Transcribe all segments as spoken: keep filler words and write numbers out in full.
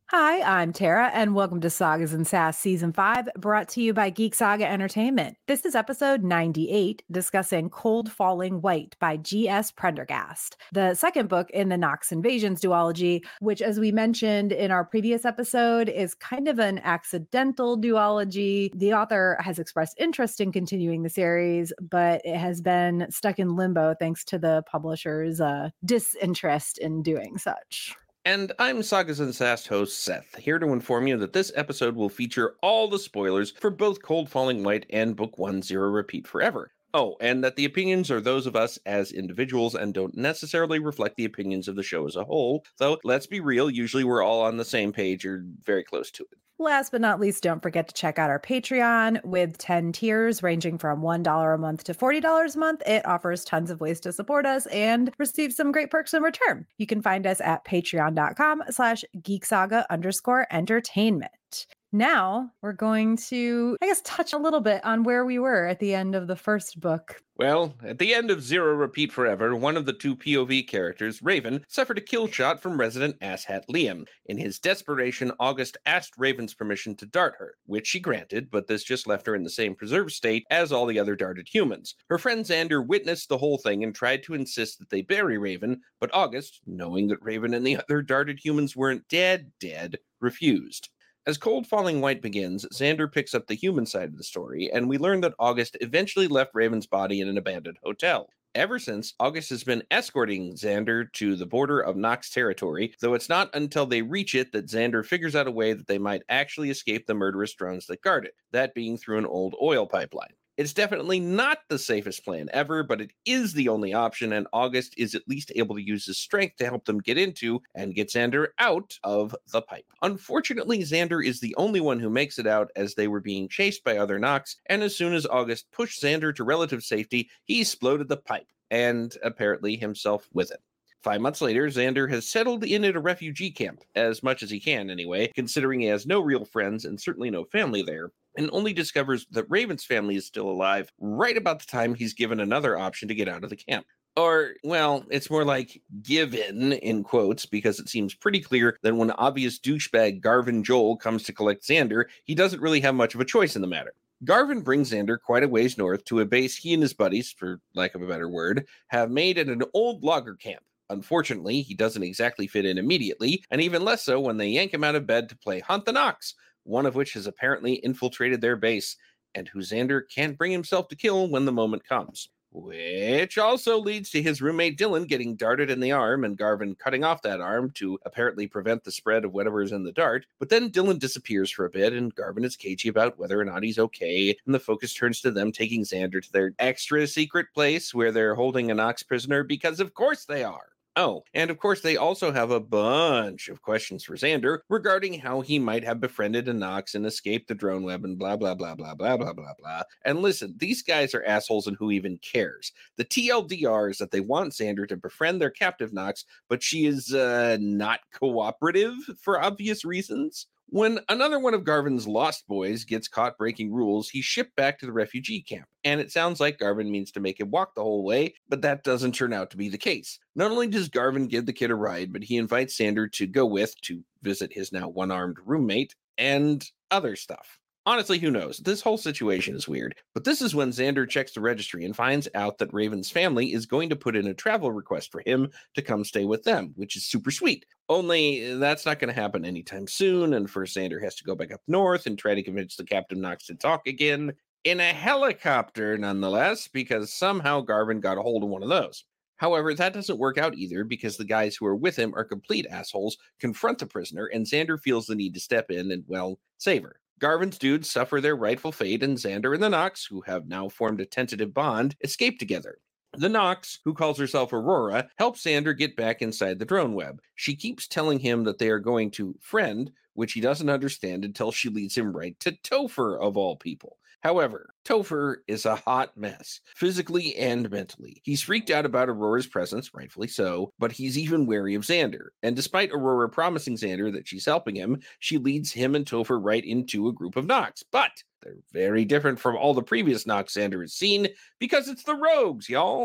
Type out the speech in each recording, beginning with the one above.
Hi, I'm Tara, and welcome to Sagas and Sass Season five, brought to you by Geek Saga Entertainment. This is episode ninety-eight, discussing Cold Falling White by G S. Prendergast, the second book in the Nox Invasions duology, which, as we mentioned in our previous episode, is kind of an accidental duology. The author has expressed interest in continuing the series, but it has been stuck in limbo thanks to the publisher's uh, disinterest in doing such. And I'm Sagas and Sass host Seth, here to inform you that this episode will feature all the spoilers for both Cold Falling White and Book One Zero Repeat Forever. Oh, and that the opinions are those of us as individuals and don't necessarily reflect the opinions of the show as a whole, though let's be real, usually we're all on the same page or very close to it. Last but not least, don't forget to check out our Patreon with ten tiers ranging from one dollar a month to forty dollars a month. It offers tons of ways to support us and receive some great perks in return. You can find us at patreon.com slash geeksaga underscore entertainment. Now we're going to, I guess, touch a little bit on where we were at the end of the first book. Well, at the end of Zero Repeat Forever, one of the two P O V characters, Raven, suffered a kill shot from resident asshat Liam. In his desperation, August asked Raven's permission to dart her, which she granted, but this just left her in the same preserved state as all the other darted humans. Her friend Xander witnessed the whole thing and tried to insist that they bury Raven, but August, knowing that Raven and the other darted humans weren't dead dead, refused. As Cold Falling White begins, Xander picks up the human side of the story, and we learn that August eventually left Raven's body in an abandoned hotel. Ever since, August has been escorting Xander to the border of Nox territory, though it's not until they reach it that Xander figures out a way that they might actually escape the murderous drones that guard it, that being through an old oil pipeline. It's definitely not the safest plan ever, but it is the only option, and August is at least able to use his strength to help them get into and get Xander out of the pipe. Unfortunately, Xander is the only one who makes it out as they were being chased by other Nox, and as soon as August pushed Xander to relative safety, he exploded the pipe, and apparently himself with it. Five months later, Xander has settled in at a refugee camp, as much as he can anyway, considering he has no real friends and certainly no family there, and only discovers that Raven's family is still alive right about the time he's given another option to get out of the camp. Or, well, it's more like given, in quotes, because it seems pretty clear that when obvious douchebag Garvin Joel comes to collect Xander, he doesn't really have much of a choice in the matter. Garvin brings Xander quite a ways north to a base he and his buddies, for lack of a better word, have made at an old logger camp. Unfortunately, he doesn't exactly fit in immediately, and even less so when they yank him out of bed to play Hunt the Nox, one of which has apparently infiltrated their base, and who Xander can't bring himself to kill when the moment comes. Which also leads to his roommate Dylan getting darted in the arm and Garvin cutting off that arm to apparently prevent the spread of whatever is in the dart. But then Dylan disappears for a bit and Garvin is cagey about whether or not he's okay. And the focus turns to them taking Xander to their extra secret place where they're holding a Nox prisoner because of course they are. Oh, and of course they also have a bunch of questions for Xander regarding how he might have befriended a Nox and escaped the drone web and blah, blah, blah, blah, blah, blah, blah, blah. And listen, these guys are assholes and who even cares? The T L D R is that they want Xander to befriend their captive Nox, but she is uh, not cooperative for obvious reasons. When another one of Garvin's lost boys gets caught breaking rules, he's shipped back to the refugee camp. And it sounds like Garvin means to make him walk the whole way, but that doesn't turn out to be the case. Not only does Garvin give the kid a ride, but he invites Xander to go with to visit his now one-armed roommate and other stuff. Honestly, who knows? This whole situation is weird. But this is when Xander checks the registry and finds out that Raven's family is going to put in a travel request for him to come stay with them, which is super sweet. Only that's not going to happen anytime soon, and first Xander has to go back up north and try to convince the Captain Nox to talk again. In a helicopter, nonetheless, because somehow Garvin got a hold of one of those. However, that doesn't work out either because the guys who are with him are complete assholes, confront the prisoner, and Xander feels the need to step in and, well, save her. Garvin's dudes suffer their rightful fate, and Xander and the Nox, who have now formed a tentative bond, escape together. The Nox, who calls herself Aurora, helps Xander get back inside the drone web. She keeps telling him that they are going to friend, which he doesn't understand until she leads him right to Topher, of all people. However, Topher is a hot mess, physically and mentally. He's freaked out about Aurora's presence, rightfully so, but he's even wary of Xander. And despite Aurora promising Xander that she's helping him, she leads him and Topher right into a group of Nox. But they're very different from all the previous Nox Xander has seen, because it's the Rogues, y'all.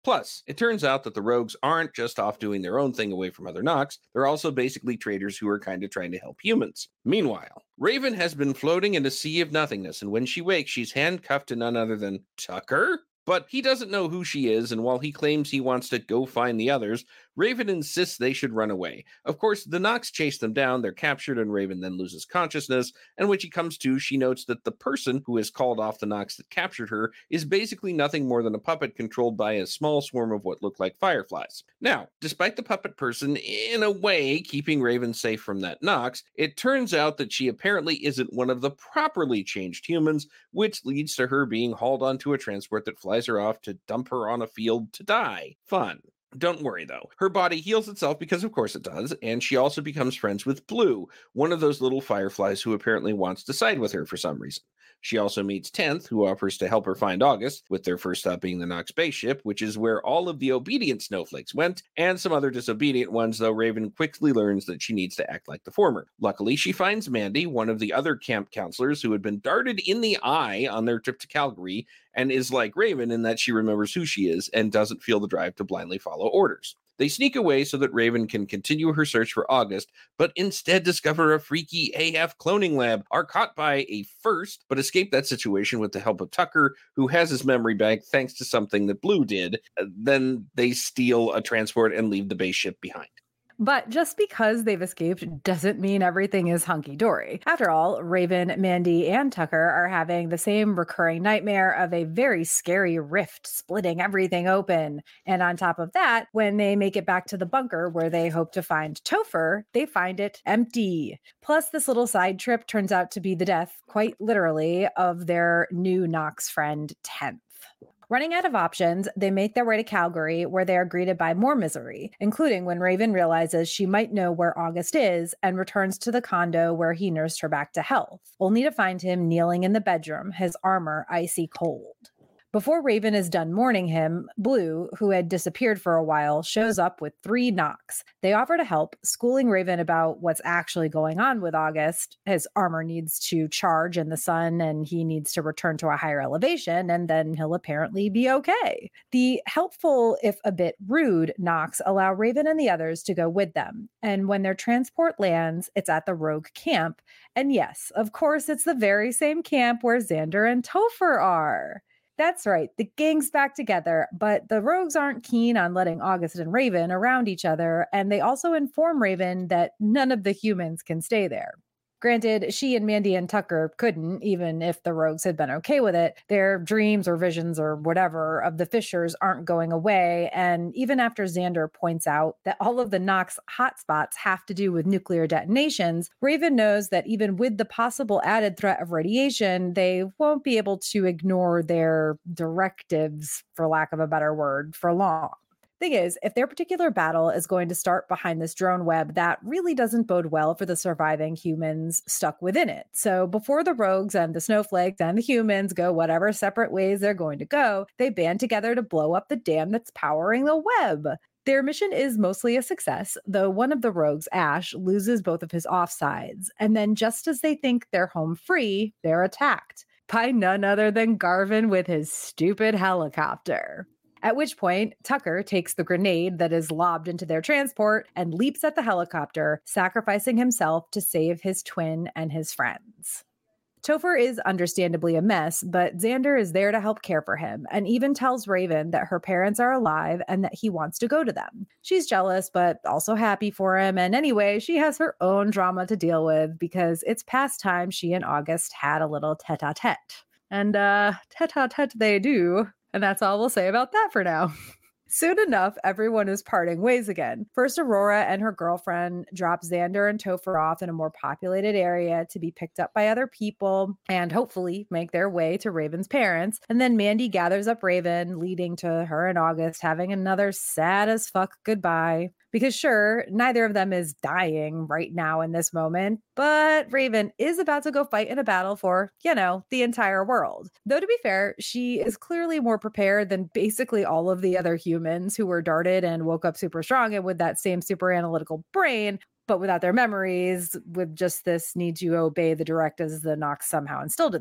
Plus, it turns out that the rogues aren't just off doing their own thing away from other Nox, they're also basically traitors who are kind of trying to help humans. Meanwhile, Raven has been floating in a sea of nothingness, and when she wakes, she's handcuffed to none other than Tucker? But he doesn't know who she is, and while he claims he wants to go find the others, Raven insists they should run away. Of course, the Nox chase them down, they're captured, and Raven then loses consciousness, and when she comes to, she notes that the person who has called off the Nox that captured her is basically nothing more than a puppet controlled by a small swarm of what look like fireflies. Now, despite the puppet person, in a way, keeping Raven safe from that Nox, it turns out that she apparently isn't one of the properly changed humans, which leads to her being hauled onto a transport that flies her off to dump her on a field to die. Fun. Don't worry, though. Her body heals itself because, of course, it does, and she also becomes friends with Blue, one of those little fireflies who apparently wants to side with her for some reason. She also meets Tenth, who offers to help her find August, with their first stop being the Nox spaceship, which is where all of the obedient snowflakes went, and some other disobedient ones, though Raven quickly learns that she needs to act like the former. Luckily, she finds Mandy, one of the other camp counselors who had been darted in the eye on their trip to Calgary, and is like Raven in that she remembers who she is and doesn't feel the drive to blindly follow orders. They sneak away so that Raven can continue her search for August, but instead discover a freaky A F cloning lab, are caught by a first, but escape that situation with the help of Tucker, who has his memory back thanks to something that Blue did. Then they steal a transport and leave the base ship behind. But just because they've escaped doesn't mean everything is hunky-dory. After all, Raven, Mandy, and Tucker are having the same recurring nightmare of a very scary rift splitting everything open. And on top of that, when they make it back to the bunker where they hope to find Topher, they find it empty. Plus, this little side trip turns out to be the death, quite literally, of their new Nox friend, Tenth. Running out of options, they make their way to Calgary, where they are greeted by more misery, including when Raven realizes she might know where August is and returns to the condo where he nursed her back to health, only to find him kneeling in the bedroom, his armor icy cold. Before Raven is done mourning him, Blue, who had disappeared for a while, shows up with three Nox. They offer to help, schooling Raven about what's actually going on with August. His armor needs to charge in the sun and he needs to return to a higher elevation, and then he'll apparently be okay. The helpful, if a bit rude, Nox allow Raven and the others to go with them. And when their transport lands, it's at the rogue camp. And yes, of course, it's the very same camp where Xander and Topher are. That's right, the gang's back together, but the rogues aren't keen on letting August and Raven around each other, and they also inform Raven that none of the humans can stay there. Granted, she and Mandy and Tucker couldn't, even if the rogues had been okay with it. Their dreams or visions or whatever of the Fishers aren't going away, and even after Xander points out that all of the Nox hotspots have to do with nuclear detonations, Raven knows that even with the possible added threat of radiation, they won't be able to ignore their directives, for lack of a better word, for long. Thing is, if their particular battle is going to start behind this drone web, that really doesn't bode well for the surviving humans stuck within it. So before the rogues and the snowflakes and the humans go whatever separate ways they're going to go, they band together to blow up the dam that's powering the web. Their mission is mostly a success, though one of the rogues, Ash, loses both of his offsides. And then just as they think they're home free, they're attacked by none other than Garvin with his stupid helicopter. At which point, Tucker takes the grenade that is lobbed into their transport and leaps at the helicopter, sacrificing himself to save his twin and his friends. Topher is understandably a mess, but Xander is there to help care for him and even tells Raven that her parents are alive and that he wants to go to them. She's jealous, but also happy for him. And anyway, she has her own drama to deal with because it's past time she and August had a little tete-a-tete. And uh, tete-a-tete they do. And that's all we'll say about that for now. Soon enough, everyone is parting ways again. First, Aurora and her girlfriend drop Xander and Topher off in a more populated area to be picked up by other people and hopefully make their way to Raven's parents. And then Mandy gathers up Raven, leading to her and August having another sad as fuck goodbye. Because sure, neither of them is dying right now in this moment, but Raven is about to go fight in a battle for, you know, the entire world. Though to be fair, she is clearly more prepared than basically all of the other humans who were darted and woke up super strong and with that same super analytical brain, but without their memories, with just this need to obey the directives the Nox somehow instilled in them.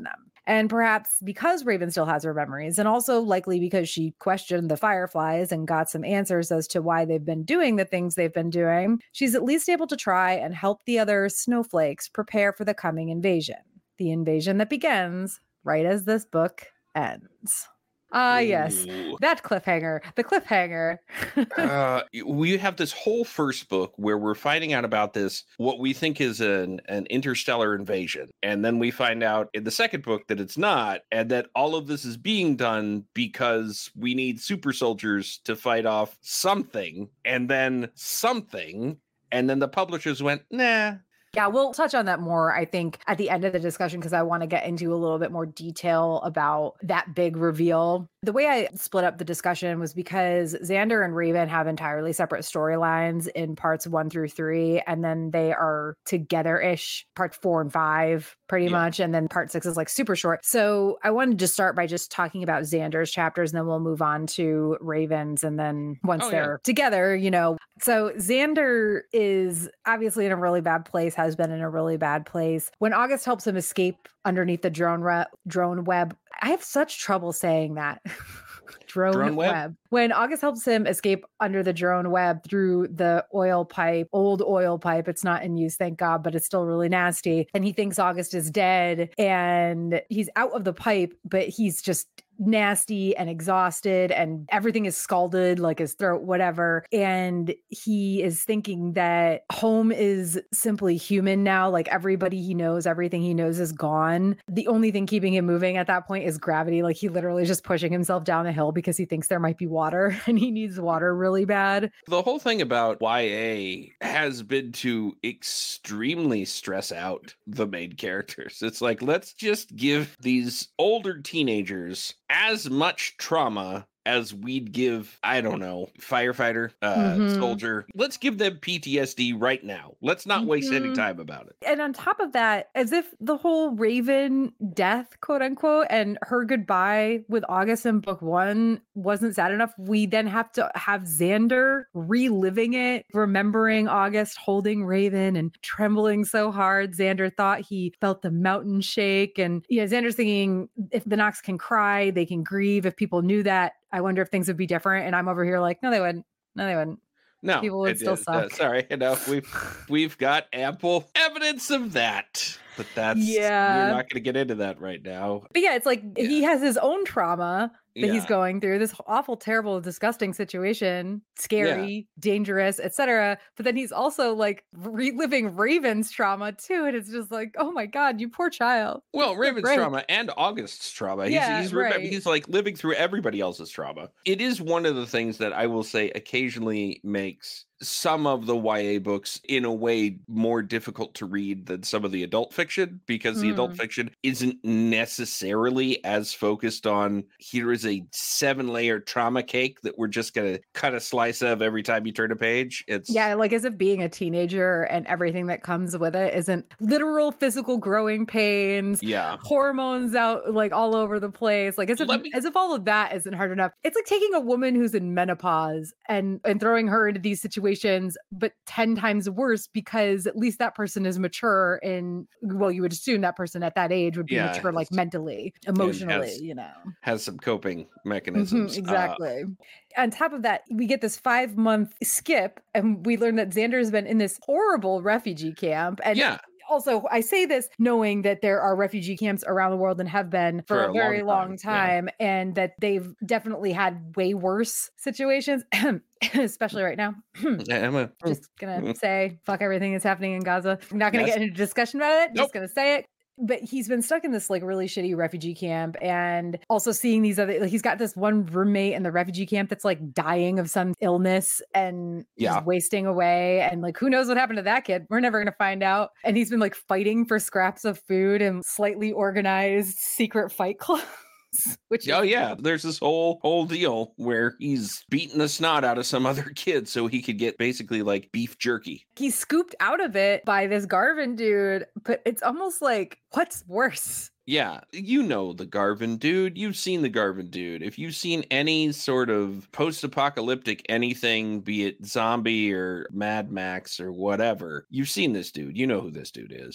And perhaps because Raven still has her memories, and also likely because she questioned the Fireflies and got some answers as to why they've been doing the things they've been doing, she's at least able to try and help the other snowflakes prepare for the coming invasion. The invasion that begins right as this book ends. Ah, uh, yes, that cliffhanger, the cliffhanger. uh, we have this whole first book where we're finding out about this, what we think is an, an interstellar invasion. And then we find out in the second book that it's not, and that all of this is being done because we need super soldiers to fight off something, and then something, and then the publishers went, nah. Yeah, we'll touch on that more, I think, at the end of the discussion, because I want to get into a little bit more detail about that big reveal. The way I split up the discussion was because Xander and Raven have entirely separate storylines in parts one through three, and then they are together-ish, part four and five, pretty yeah. much, and then part six is like super short. So I wanted to start by just talking about Xander's chapters, and then we'll move on to Raven's, and then once oh, they're yeah. together, you know. So Xander is obviously in a really bad place, has been in a really bad place. When August helps him escape underneath the drone re- drone web, I have such trouble saying that. drone, drone web. web. When August helps him escape under the drone web through the oil pipe, old oil pipe, it's not in use, thank God, but it's still really nasty. And he thinks August is dead and he's out of the pipe, but he's just nasty and exhausted and everything is scalded, like his throat, whatever. And he is thinking that home is simply human now. Like everybody he knows, everything he knows is gone. The only thing keeping him moving at that point is gravity. Like he literally is just pushing himself down a hill because he thinks there might be water and he needs water really bad. The whole thing about Y A has been to extremely stress out the main characters. It's like, let's just give these older teenagers as much trauma as we'd give, I don't know, firefighter, uh, mm-hmm. soldier. Let's give them P T S D right now. Let's not mm-hmm. waste any time about it. And on top of that, as if the whole Raven death, quote unquote, and her goodbye with August in book one wasn't sad enough, we then have to have Xander reliving it, remembering August holding Raven and trembling so hard. Xander thought he felt the mountain shake. And, you know, Xander's thinking if the Nox can cry, they can grieve. If people knew that, I wonder if things would be different. And I'm over here like, no, they wouldn't. No, they wouldn't. No, people would it, still uh, suck. Uh, sorry, you know, we've we've got ample evidence of that, but that's yeah. We're not going to get into that right now. But yeah, it's like yeah. he has his own trauma that yeah. he's going through, this awful, terrible, disgusting situation, scary, yeah. dangerous, et cetera. But then he's also like reliving Raven's trauma too, and it's just like, oh my God, you poor child. Well, Raven's right. trauma and August's trauma. He's yeah, he's, right. he's like living through everybody else's trauma. It is one of the things that I will say occasionally makes some of the Y A books in a way more difficult to read than some of the adult fiction, because mm. the adult fiction isn't necessarily as focused on here is a seven layer trauma cake that we're just going to cut a slice of every time you turn a page. It's yeah, like as if being a teenager and everything that comes with it isn't literal physical growing pains, yeah, hormones out like all over the place, like as if me- as if all of that isn't hard enough. It's like taking a woman who's in menopause and and throwing her into these situations, but ten times worse, because at least that person is mature and, well, you would assume that person at that age would be yeah, mature, like mentally, emotionally, has, you know, has some coping mechanisms. Mm-hmm, exactly. Uh, On top of that, we get this five month skip and we learn that Xander has been in this horrible refugee camp. And yeah. Also, I say this knowing that there are refugee camps around the world and have been for, for a, a very long time, long time yeah. and that they've definitely had way worse situations, especially right now. yeah, I'm a, just gonna say, fuck everything that's happening in Gaza. I'm not gonna yes. get into a discussion about it. Nope. Just gonna say it. But he's been stuck in this like really shitty refugee camp, and also seeing these other, like, he's got this one roommate in the refugee camp that's like dying of some illness and yeah. just wasting away. And like, who knows what happened to that kid? We're never going to find out. And he's been like fighting for scraps of food and slightly organized secret fight clubs. Which oh is- yeah, there's this whole whole deal where he's beating the snot out of some other kid so he could get basically like beef jerky. He's scooped out of it by this Garvin dude, but it's almost like, what's worse? Yeah, you know the Garvin dude. You've seen the Garvin dude. If you've seen any sort of post-apocalyptic anything, be it zombie or Mad Max or whatever, you've seen this dude. You know who this dude is.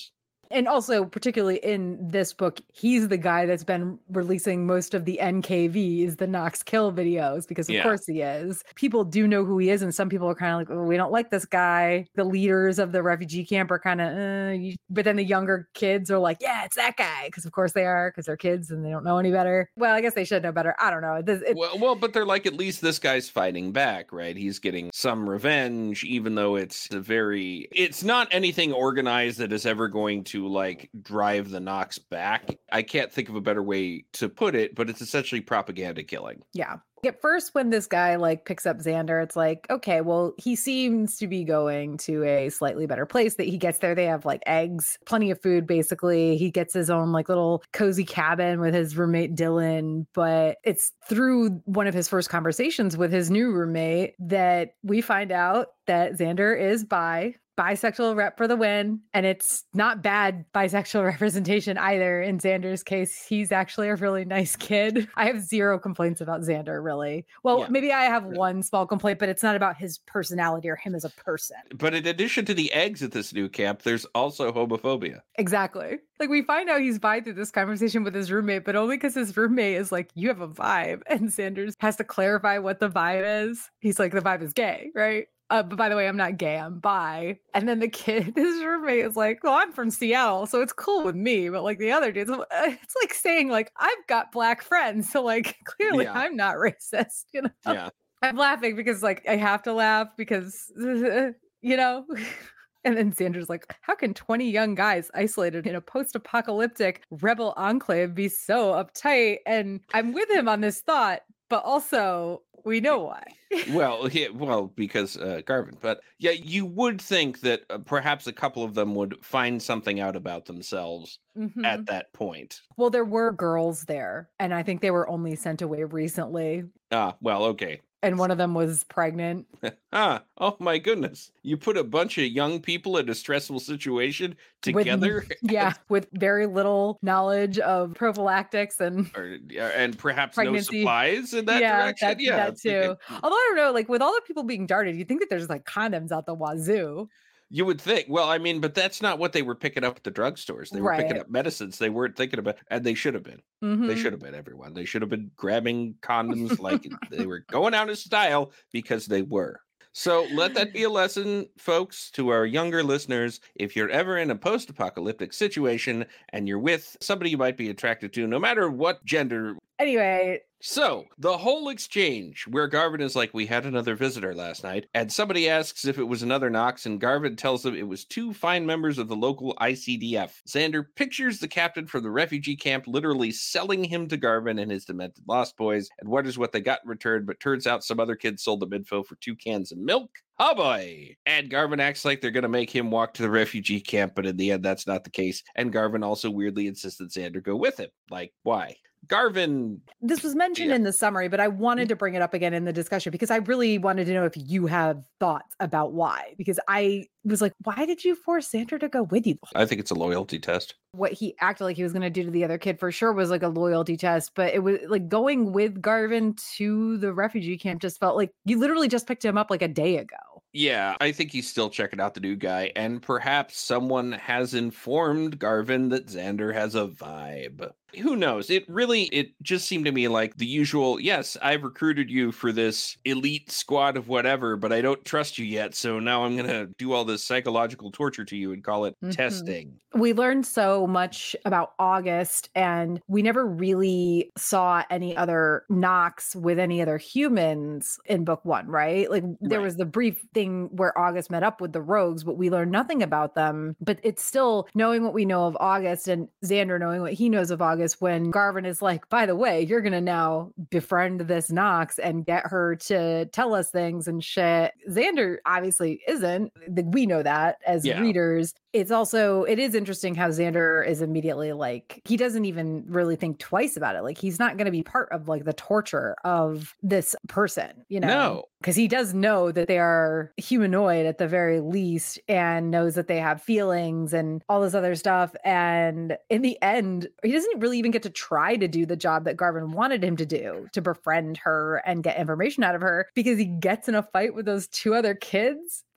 And also, particularly in this book, he's the guy that's been releasing most of the N K Vs, the Nox kill videos, because of Yeah. course he is. People do know who he is, and some people are kind of like, oh, we don't like this guy. The leaders of the refugee camp are kind of, uh, you... but then the younger kids are like, yeah, it's that guy, because of course they are, because they're kids and they don't know any better. Well, I guess they should know better. I don't know. This, it... well, well, but they're like, at least this guy's fighting back, right? He's getting some revenge, even though it's a very, it's not anything organized that is ever going to like drive the Nox back. I can't think of a better way to put it, but it's essentially propaganda killing. Yeah. At first, when this guy like picks up Xander, it's like, okay, well, he seems to be going to a slightly better place. That he gets there, they have like eggs, plenty of food, basically. He gets his own like little cozy cabin with his roommate Dylan. But it's through one of his first conversations with his new roommate that we find out that Xander is bi. Bisexual rep for the win. And it's not bad bisexual representation either. In Xander's case, he's actually a really nice kid. I have zero complaints about Xander, really. Well, yeah. Maybe I have one small complaint, but it's not about his personality or him as a person. But in addition to the eggs at this new camp, there's also homophobia. Exactly. Like, we find out he's bi through this conversation with his roommate, but only because his roommate is like, you have a vibe. And Xander has to clarify what the vibe is. He's like, the vibe is gay, right? Uh, but by the way, I'm not gay, I'm bi. And then the kid, his roommate is like, well, I'm from Seattle, so it's cool with me. But like the other dudes, it's like saying like, I've got black friends. So like, clearly yeah. I'm not racist, you know? Yeah. I'm laughing because like, I have to laugh because, you know? And then Xander's like, how can twenty young guys isolated in a post-apocalyptic rebel enclave be so uptight? And I'm with him on this thought, but also we know why. well, yeah, well, because uh, Garvin. But yeah, you would think that uh, perhaps a couple of them would find something out about themselves mm-hmm. at that point. Well, there were girls there, and I think they were only sent away recently. Ah, well, okay. And one of them was pregnant. ah, oh my goodness. You put a bunch of young people in a stressful situation together? With, yeah, with very little knowledge of prophylactics and or, and perhaps pregnancy. No supplies in that yeah, direction. That, yeah, that too. Although I don't know, like with all the people being darted, you think that there's like condoms out the wazoo. You would think. Well, I mean, but that's not what they were picking up at the drugstores. They were right. picking up medicines. They weren't thinking about, and they should have been. Mm-hmm. They should have been, everyone. They should have been grabbing condoms like they were going out of style because they were. So let that be a lesson, folks, to our younger listeners. If you're ever in a post-apocalyptic situation and you're with somebody you might be attracted to, no matter what gender. Anyway. So the whole exchange where Garvin is like, we had another visitor last night, and somebody asks if it was another Nox, and Garvin tells them it was two fine members of the local I C D F. Xander pictures the captain from the refugee camp literally selling him to Garvin and his demented Lost Boys, and wonders what they got in return, but turns out some other kids sold them info for two cans of milk. Oh boy! And Garvin acts like they're going to make him walk to the refugee camp, but in the end, that's not the case. And Garvin also weirdly insists that Xander go with him. Like, why? Garvin. This was mentioned yeah. in the summary, but I wanted to bring it up again in the discussion because I really wanted to know if you have thoughts about why. Because I was like, why did you force Xander to go with you? I think it's a loyalty test. What he acted like he was going to do to the other kid for sure was like a loyalty test, but it was like going with Garvin to the refugee camp just felt like you literally just picked him up like a day ago. Yeah, I think he's still checking out the new guy, and perhaps someone has informed Garvin that Xander has a vibe. Who knows? It really, it just seemed to me like the usual, yes, I've recruited you for this elite squad of whatever, but I don't trust you yet, so now I'm going to do all this psychological torture to you and call it mm-hmm. testing. We learned so much about August, and we never really saw any other Nox with any other humans in book one, right? Like there right. was the brief thing where August met up with the rogues, but we learned nothing about them. But it's still knowing what we know of August and Xander knowing what he knows of August when Garvin is like, by the way, you're going to now befriend this Nox and get her to tell us things and shit. Xander obviously isn't. We know that as yeah. readers. It's also, it is interesting how Xander is immediately like, he doesn't even really think twice about it. Like he's not going to be part of like the torture of this person, you know? No. Because he does know that they are humanoid at the very least and knows that they have feelings and all this other stuff. And in the end, he doesn't really even get to try to do the job that Garvin wanted him to do, to befriend her and get information out of her, because he gets in a fight with those two other kids.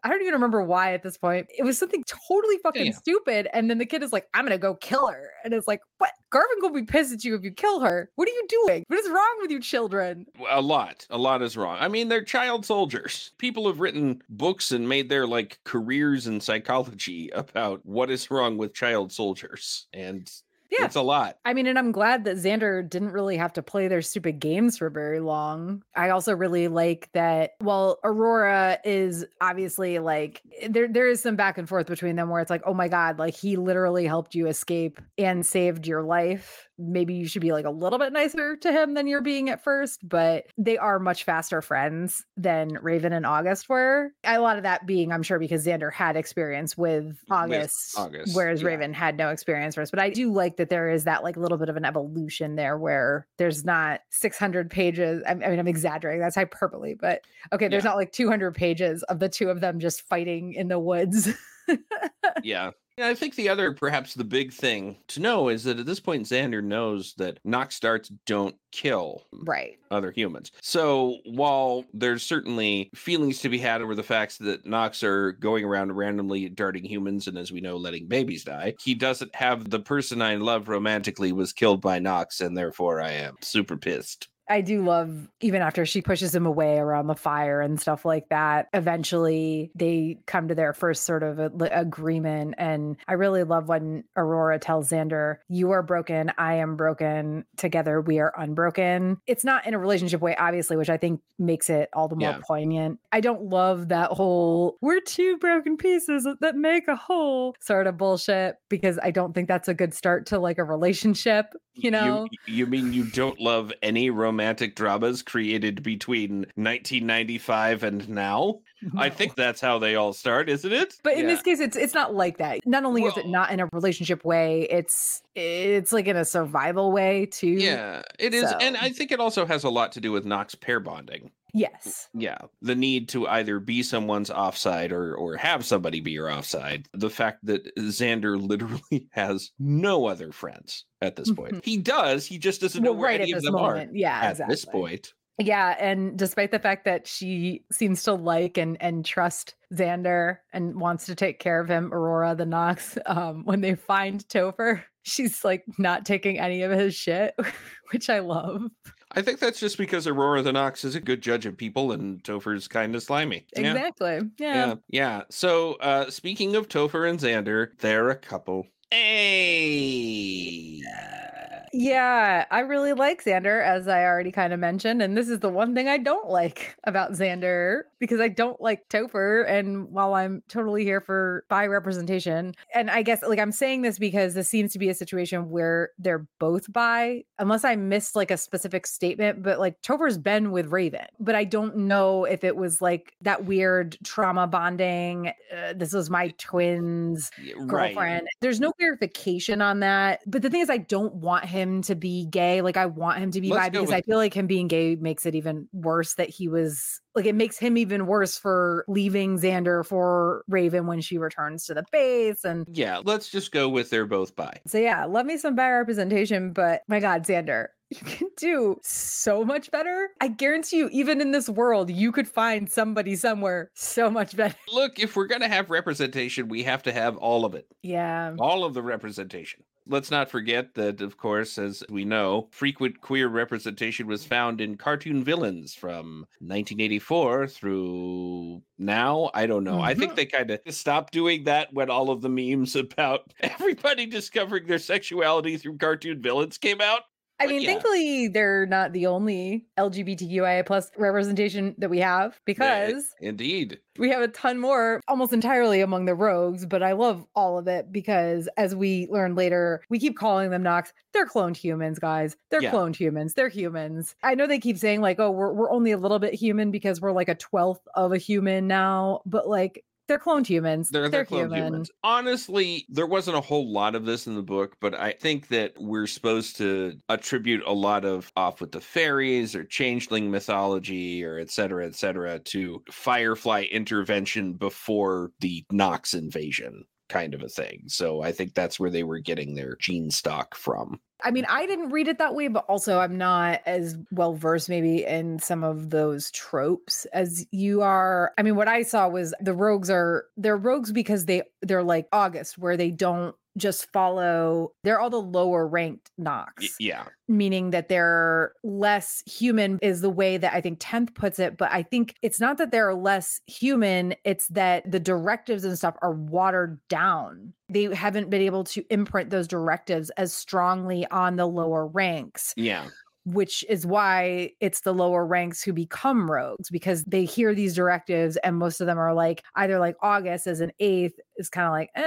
I don't even remember why at this point. It was something totally fucking Yeah, yeah. stupid. And then the kid is like, I'm going to go kill her. And it's like, what? Garvin will be pissed at you if you kill her. What are you doing? What is wrong with you children? A lot. A lot is wrong. I mean, they're child soldiers. People have written books and made their like careers in psychology about what is wrong with child soldiers. And Yeah. it's a lot. I mean, and I'm glad that Xander didn't really have to play their stupid games for very long. I also really like that, well, Aurora is obviously like, there, there is some back and forth between them where it's like, oh my God, like he literally helped you escape and saved your life. Maybe you should be like a little bit nicer to him than you're being at first, but they are much faster friends than Raven and August were. A lot of that being, I'm sure, because Xander had experience with August, with August whereas yeah. Raven had no experience first. But I do like that there is that like little bit of an evolution there where there's not six hundred pages. I mean, I'm exaggerating. That's hyperbole, but okay, there's yeah. not like two hundred pages of the two of them just fighting in the woods. yeah. Yeah, I think the other, perhaps the big thing to know is that at this point, Xander knows that Nox darts don't kill right. other humans. So while there's certainly feelings to be had over the facts that Nox are going around randomly darting humans and, as we know, letting babies die, he doesn't have the person I love romantically was killed by Nox, and therefore I am super pissed. I do love, even after she pushes him away around the fire and stuff like that, eventually they come to their first sort of a, a, agreement. And I really love when Aurora tells Xander, you are broken, I am broken, together we are unbroken. It's not in a relationship way, obviously, which I think makes it all the more yeah. poignant. I don't love that whole, we're two broken pieces that make a whole sort of bullshit, because I don't think that's a good start to like a relationship, you know? You, you mean you don't love any romantic romantic dramas created between nineteen ninety-five and now? No. I think that's how they all start, isn't it? But in yeah. this case, it's it's not like that. Not only well, is it not in a relationship way, it's it's like in a survival way too. Yeah, it is. So. And I think it also has a lot to do with Nox pair bonding. Yes. Yeah. The need to either be someone's offside or or have somebody be your offside. The fact that Xander literally has no other friends at this point. Mm-hmm. He does. He just doesn't well, know where right any at of this them moment. are Yeah, at exactly. this point. Yeah, and despite the fact that she seems to like and and trust Xander and wants to take care of him, Aurora the Nox, um, when they find Topher, she's like not taking any of his shit, which I love. I think that's just because Aurora the Nox is a good judge of people and Topher's kind of slimy. Exactly. Yeah. Yeah. Yeah. yeah. So uh, speaking of Topher and Xander, they're a couple. Hey. Yeah, I really like Xander, as I already kind of mentioned. And this is the one thing I don't like about Xander, because I don't like Topher. And while I'm totally here for bi representation, and I guess like I'm saying this because this seems to be a situation where they're both bi, unless I missed like a specific statement, but like Topher's been with Raven, but I don't know if it was like that weird trauma bonding. Uh, this was my twin's girlfriend. Right. There's no clarification on that. But the thing is, I don't want him to be gay. Like I want him to be Let's bi because with- I feel like him being gay makes it even worse that he was like, it makes him even worse for leaving Xander for Raven when she returns to the base. And yeah, let's just go with they're both bi. So yeah, love me some bi representation, but my God, Xander, you can do so much better. I guarantee you, even in this world, you could find somebody somewhere so much better. Look, if we're going to have representation, we have to have all of it. Yeah. All of the representation. Let's not forget that, of course, as we know, frequent queer representation was found in cartoon villains from nineteen eighty-four through now. I don't know. Mm-hmm. I think they kind of stopped doing that when all of the memes about everybody discovering their sexuality through cartoon villains came out. I mean, yeah. Thankfully, they're not the only L G B T Q I A plus representation that we have, because yeah, indeed we have a ton more, almost entirely among the rogues. But I love all of it because, as we learn later, we keep calling them Nox. They're cloned humans, guys. They're yeah. cloned humans. They're humans. I know they keep saying like, oh, we're we're only a little bit human because we're like a twelfth of a human now, but like. They're cloned humans. They're, they're, they're cloned human. humans. Honestly, there wasn't a whole lot of this in the book, but I think that we're supposed to attribute a lot of Off with the Fairies or changeling mythology or et cetera, et cetera, to Firefly intervention before the Nox invasion. kind of a thing. So I think that's where they were getting their gene stock from. I mean, I didn't read it that way, but also I'm not as well versed maybe in some of those tropes as you are. I mean, what I saw was the rogues are, they're rogues because they, they're like August, where they don't just follow, they're all the lower ranked Nox. Y- yeah. Meaning that they're less human is the way that I think tenth puts it. But I think it's not that they're less human, it's that the directives and stuff are watered down. They haven't been able to imprint those directives as strongly on the lower ranks. Yeah. Which is why it's the lower ranks who become rogues, because they hear these directives and most of them are like, either like August as an eighth is kind of like, eh,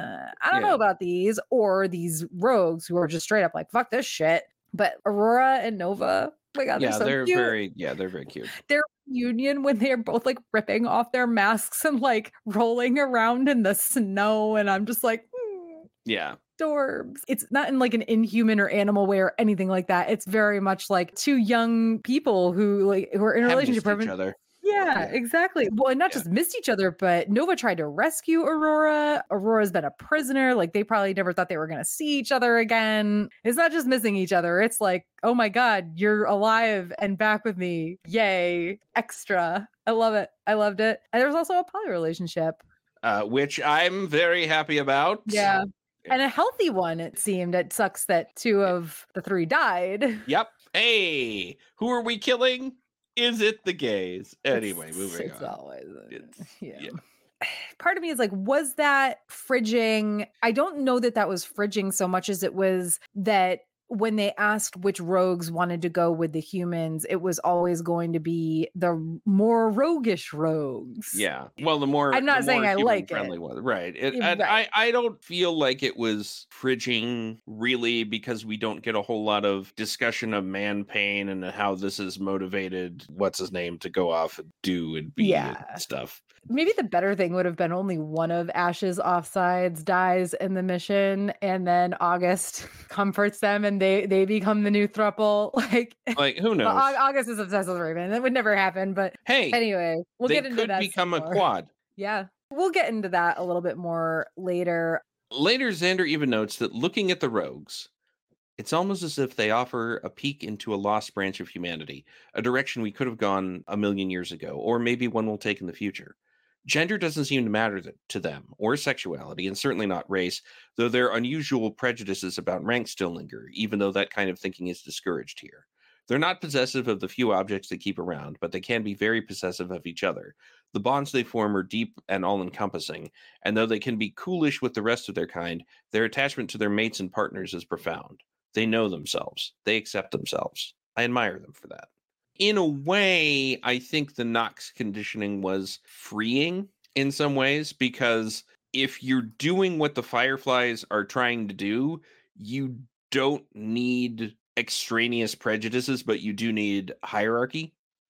I don't Yeah. know about these, or these rogues who are just straight up like, fuck this shit. But Aurora and Nova, oh my God, Yeah, they're so they're cute. very, yeah, they're very cute. Their reunion when they're both like ripping off their masks and like rolling around in the snow. And I'm just like, hmm. Yeah. Adorbs. It's not in like an inhuman or animal way or anything like that. It's very much like two young people who like who are in a Have relationship. missed each other. Yeah, Yeah. exactly. Well, and not Yeah. just missed each other, but Nova tried to rescue Aurora. Aurora's been a prisoner. Like they probably never thought they were going to see each other again. It's not just missing each other. It's like, oh my God, you're alive and back with me. Yay. Extra. I love it. I loved it. And there was also a poly relationship. Uh, which I'm very happy about. Yeah. And a healthy one, it seemed. It sucks that two of the three died. Yep. Hey, who are we killing? Is it the gays? Anyway, It's- moving it's on. always, It's- yeah. yeah. Part of me is like, was that fridging? I don't know that that was fridging so much as it was that when they asked which rogues wanted to go with the humans, it was always going to be the more roguish rogues. Yeah. Well, the more I'm not the saying more I like it. human-friendly one, right? It, Yeah, and right. I I don't feel like it was fridging really, because we don't get a whole lot of discussion of man pain and how this is motivated. What's his name to go off and do and be Yeah. and stuff. Maybe the better thing would have been only one of Ash's offsides dies in the mission, and then August comforts them and they they become the new throuple. Like, Like, who well, knows? Au- August is obsessed with Raven. That would never happen. But Hey, anyway, we'll they get into could that. become some a more. quad. Yeah, we'll get into that a little bit more later. Later, Xander even notes that looking at the rogues, it's almost as if they offer a peek into a lost branch of humanity, a direction we could have gone a million years ago, or maybe one we'll take in the future. Gender doesn't seem to matter th- to them, or sexuality, and certainly not race, though their unusual prejudices about rank still linger, even though that kind of thinking is discouraged here. They're not possessive of the few objects they keep around, but they can be very possessive of each other. The bonds they form are deep and all-encompassing, and though they can be coolish with the rest of their kind, their attachment to their mates and partners is profound. They know themselves. They accept themselves. I admire them for that. In a way, I think the Nox conditioning was freeing in some ways, because if you're doing what the Fireflies are trying to do, you don't need extraneous prejudices, but you do need hierarchy.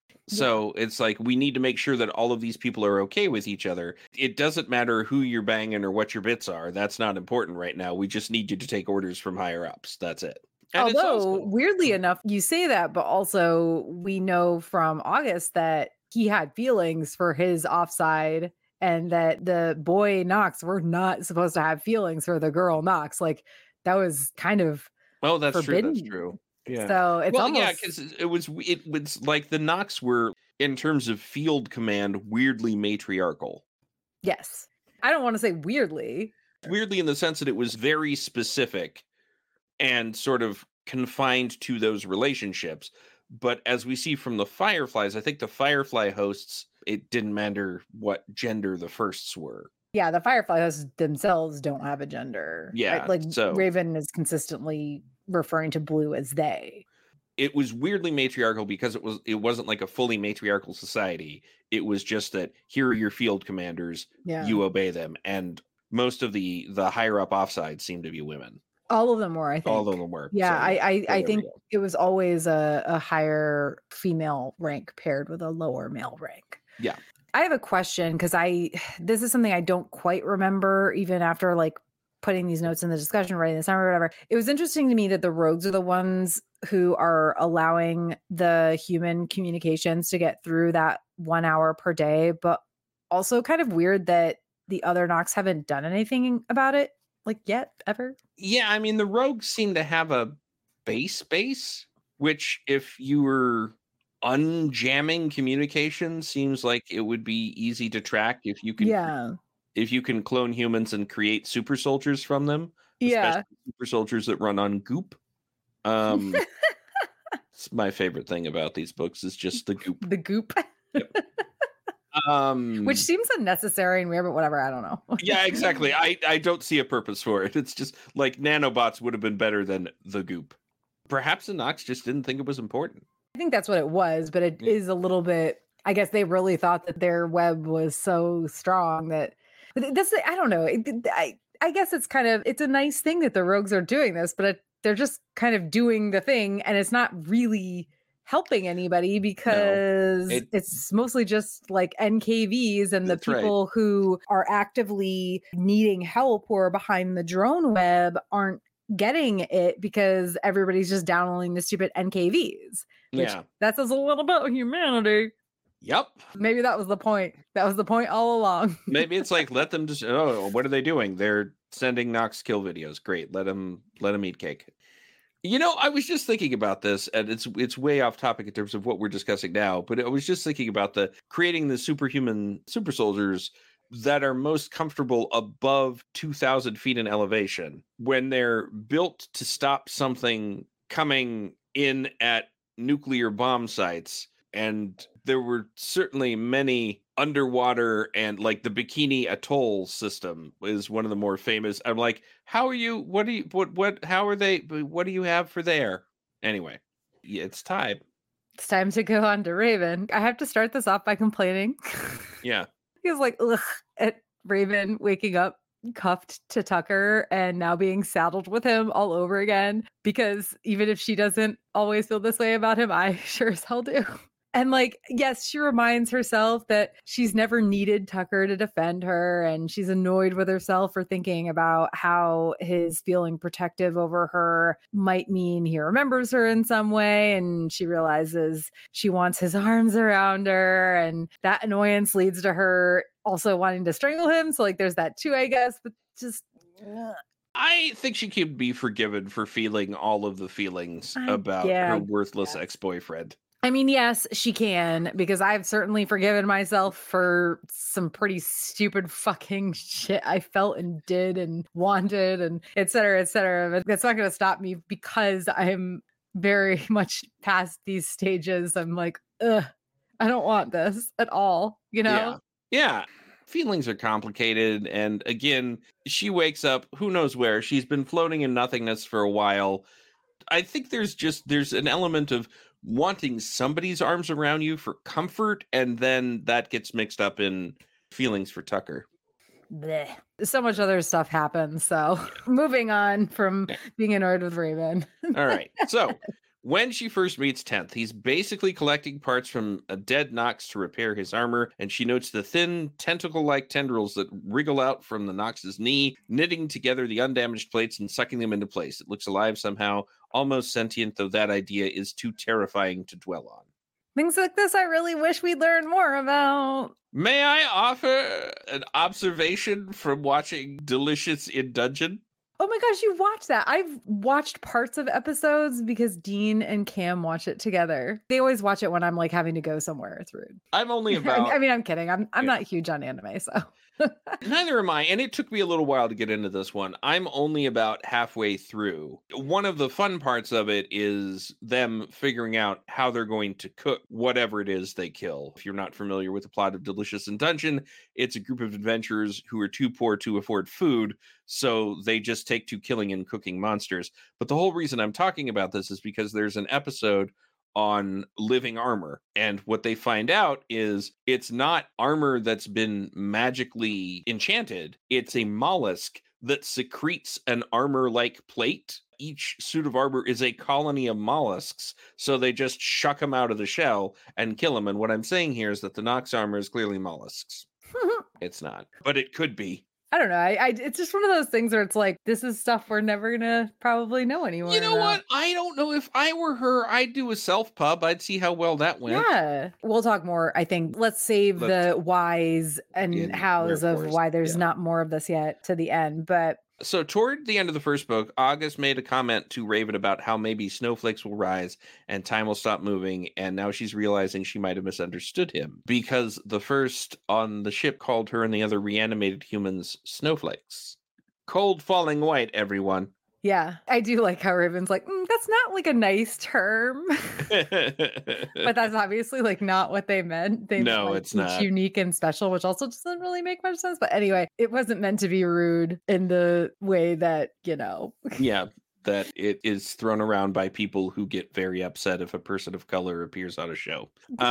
So it's like, we need to make sure that all of these people are okay with each other. It doesn't matter who you're banging or what your bits are. That's not important right now. We just need you to take orders from higher ups. That's it. And it's Although, also- weirdly enough, you say that, but also we know from August that he had feelings for his offside, and that the boy Nox were not supposed to have feelings for the girl Nox. Like, that was kind of well, that's forbidden. true. That's true. Yeah. So it's well, almost yeah, because it was it was like the Nox were, in terms of field command, weirdly matriarchal. yes. I don't want to say weirdly. Weirdly, in the sense that it was very specific and sort of confined to those relationships. But as we see from the Fireflies, I think the Firefly hosts, it didn't matter what gender the firsts were. Yeah, the Firefly hosts themselves don't have a gender. right? Yeah, Like so- Raven is consistently referring to Blue as they. It was weirdly matriarchal because it was it wasn't like a fully matriarchal society. It was just that here are your field commanders, Yeah. you obey them, and most of the the higher up offsides seem to be women. All of them were, I think. All of them were. Yeah, So, I I, so I there we think go. it was always a, a higher female rank paired with a lower male rank. Yeah. I have a question because I this is something I don't quite remember even after like putting these notes in the discussion, writing this down or whatever. It was interesting to me that the rogues are the ones who are allowing the human communications to get through that one hour per day, but also kind of weird that the other Nox haven't done anything about it, like, yet, ever. Yeah, I mean, the rogues seem to have a base base, which if you were unjamming communication, seems like it would be easy to track if you can Yeah. if you can clone humans and create super soldiers from them, Yeah. especially super soldiers that run on goop. Um, it's my favorite thing about these books is just the goop. The goop. Yep. Um, Which seems unnecessary and weird, but whatever. I don't know. yeah, exactly. I, I don't see a purpose for it. It's just like nanobots would have been better than the goop. Perhaps the Nox just didn't think it was important. I think that's what it was, but it Yeah. is a little bit, I guess they really thought that their web was so strong that this, I don't know. It, I, I guess it's kind of, it's a nice thing that the rogues are doing this, but it, they're just kind of doing the thing and it's not really helping anybody because no, it, it's mostly just like N K Vs and the people right. who are actively needing help or behind the drone web aren't getting it because everybody's just downloading the stupid N K Vs. Which yeah. that says a little about humanity. Yep. Maybe that was the point. That was the point all along. Maybe it's like, let them just, oh, what are they doing? They're sending Nox kill videos. Great. Let them, let them eat cake. You know, I was just thinking about this, and it's it's way off topic in terms of what we're discussing now, but I was just thinking about the creating the superhuman super soldiers that are most comfortable above two thousand feet in elevation when they're built to stop something coming in at nuclear bomb sites. And there were certainly many underwater, and like the Bikini Atoll system is one of the more famous. I'm like, how are you? What do you? What? What? How are they? What do you have for there? Anyway, yeah, it's time. It's time to go on to Raven. I have to start this off by complaining. Yeah, he was like, ugh, at Raven waking up cuffed to Tucker and now being saddled with him all over again. Because even if she doesn't always feel this way about him, I sure as hell do. And like, yes, she reminds herself that she's never needed Tucker to defend her. And she's annoyed with herself for thinking about how his feeling protective over her might mean he remembers her in some way. And she realizes she wants his arms around her. And that annoyance leads to her also wanting to strangle him. So like, there's that too, I guess, but just... Ugh. I think she could be forgiven for feeling all of the feelings I, about yeah, her worthless ex-boyfriend. I mean, yes, she can, because I've certainly forgiven myself for some pretty stupid fucking shit I felt and did and wanted and et cetera, et cetera. But that's not going to stop me because I'm very much past these stages. I'm like, ugh, I don't want this at all, you know? Yeah. Yeah. Feelings are complicated. And again, she wakes up, who knows where. She's been floating in nothingness for a while. I think there's just, there's an element of wanting somebody's arms around you for comfort, and then that gets mixed up in feelings for Tucker. Blech. So much other stuff happens. So moving on from being annoyed with Raven. All right. So when she first meets Tenth, he's basically collecting parts from a dead Nox to repair his armor, and she notes the thin, tentacle-like tendrils that wriggle out from the Nox's knee, knitting together the undamaged plates and sucking them into place. It looks alive somehow, almost sentient, though that idea is too terrifying to dwell on. Things like this I really wish we'd learn more about. May I offer an observation from watching Delicious in Dungeon? Oh my gosh, you watched that. I've watched parts of episodes because Dean and Cam watch it together. They always watch it when I'm like having to go somewhere. It's rude. I'm only about... I mean, I'm kidding. I'm I'm yeah. not huge on anime, so... Neither am I, and it took me a little while to get into this one. I'm only about halfway through. One of the fun parts of it is them figuring out how they're going to cook whatever it is they kill. If you're not familiar with the plot of Delicious in Dungeon, it's a group of adventurers who are too poor to afford food, so they just take to killing and cooking monsters. But the whole reason I'm talking about this is because there's an episode on living armor, and what they find out is it's not armor that's been magically enchanted. It's a mollusk that secretes an armor-like plate. Each suit of armor is a colony of mollusks, so they just shuck them out of the shell and kill them. And what I'm saying here is that the Nox armor is clearly mollusks. It's not, but it could be. I don't know. I, I it's just one of those things where it's like, this is stuff we're never gonna probably know anymore. You know about. what? I don't know if I were her, I'd do a self pub. I'd see how well that went. Yeah. We'll talk more. I think let's save Let's, the whys and hows of why there's yeah. not more of this yet to the end. But so toward the end of the first book, August made a comment to Raven about how maybe snowflakes will rise and time will stop moving. And now she's realizing she might have misunderstood him because the first on the ship called her and the other reanimated humans snowflakes. Cold falling white, everyone. Yeah, I do like how Raven's like, mm, that's not like a nice term. But that's obviously like not what they meant. They no, like, it's not unique and special, which also doesn't really make much sense. But anyway, it wasn't meant to be rude in the way that, you know. Yeah, that it is thrown around by people who get very upset if a person of color appears on a show.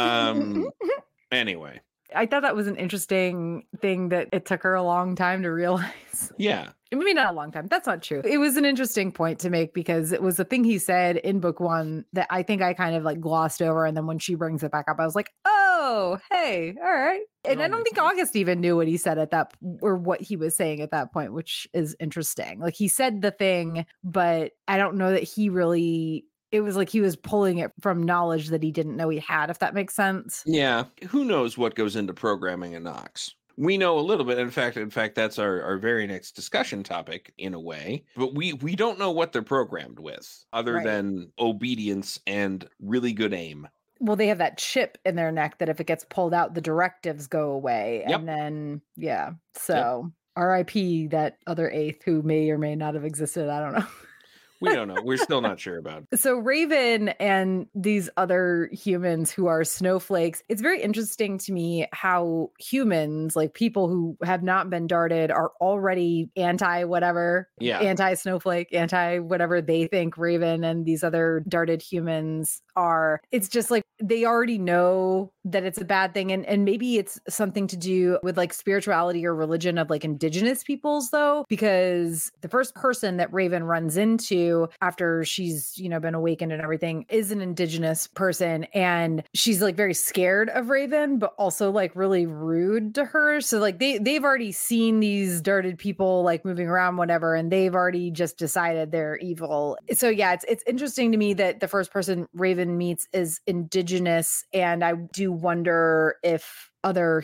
Um. Anyway. I thought that was an interesting thing that it took her a long time to realize. Yeah. Maybe not a long time. That's not true. It was an interesting point to make because it was a thing he said in book one that I think I kind of like glossed over. And then when she brings it back up, I was like, oh, hey, all right. And I don't think sense. August even knew what he said at that or what he was saying at that point, which is interesting. Like he said the thing, but I don't know that he really... It was like he was pulling it from knowledge that he didn't know he had, if that makes sense. Yeah. Who knows what goes into programming a Nox? We know a little bit. In fact, in fact, that's our, our very next discussion topic in a way. But we, we don't know what they're programmed with other right. than obedience and really good aim. Well, they have that chip in their neck that if it gets pulled out, the directives go away. Yep. And then, yeah. So yep. R I P that other eighth who may or may not have existed. I don't know. We don't know. We're still not sure about it. So Raven and these other humans who are snowflakes, it's very interesting to me how humans, like people who have not been darted, are already anti whatever, yeah. anti snowflake, anti whatever they think Raven and these other darted humans are. It's just like they already know that it's a bad thing. And, and maybe it's something to do with like spirituality or religion of like indigenous peoples, though, because the first person that Raven runs into after she's, you know, been awakened and everything is an indigenous person. And she's like very scared of Raven, but also like really rude to her. So like they, they've already seen these darted people like moving around, whatever, and they've already just decided they're evil. So yeah, it's, it's interesting to me that the first person Raven meets is indigenous. And I do wonder if other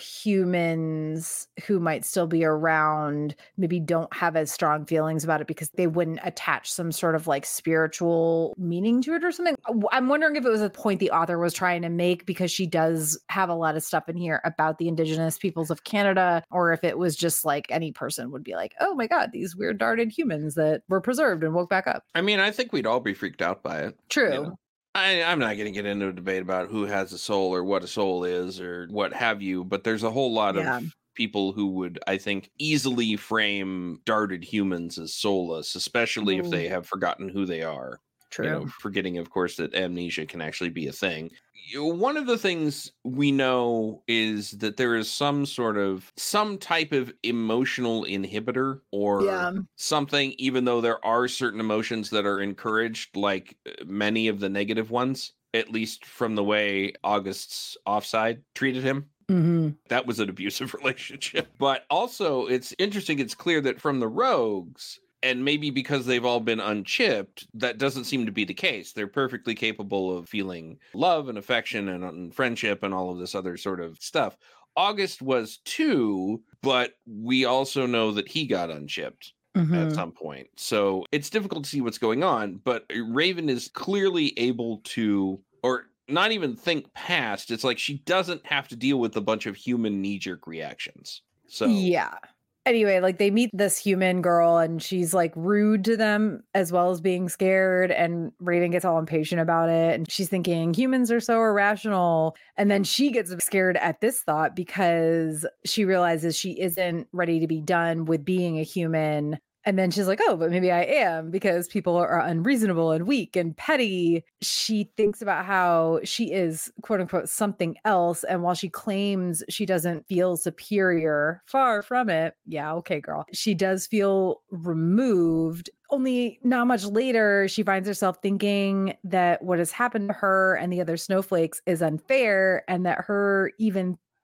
humans who might still be around maybe don't have as strong feelings about it because they wouldn't attach some sort of like spiritual meaning to it or something. I'm wondering if it was a point the author was trying to make because she does have a lot of stuff in here about the indigenous peoples of Canada, or if it was just like any person would be like, oh my God, these weird darted humans that were preserved and woke back up. I mean, I think we'd all be freaked out by it. True. You know? I, I'm not going to get into a debate about who has a soul or what a soul is or what have you, but there's a whole lot yeah. of people who would, I think, easily frame darted humans as soulless, especially Ooh. if they have forgotten who they are. True. You know, forgetting, of course, that amnesia can actually be a thing. One of the things we know is that there is some sort of, some type of emotional inhibitor or yeah. something, even though there are certain emotions that are encouraged, like many of the negative ones, at least from the way August's offside treated him. Mm-hmm. That was an abusive relationship. But also, it's interesting, it's clear that from the rogues, and maybe because they've all been unchipped, that doesn't seem to be the case. They're perfectly capable of feeling love and affection and, and friendship and all of this other sort of stuff. August was too, but we also know that he got unchipped mm-hmm. at some point. So it's difficult to see what's going on, but Raven is clearly able to, or not even think past. It's like she doesn't have to deal with a bunch of human knee-jerk reactions. So yeah. Anyway, like they meet this human girl and she's like rude to them as well as being scared, and Raven gets all impatient about it and she's thinking humans are so irrational, and then she gets scared at this thought because she realizes she isn't ready to be done with being a human. And then she's like, oh, but maybe I am, because people are unreasonable and weak and petty. She thinks about how she is, quote unquote, something else. And while she claims she doesn't feel superior, far from it. Yeah, okay, girl. She does feel removed. Only not much later, she finds herself thinking that what has happened to her and the other snowflakes is unfair, and that her even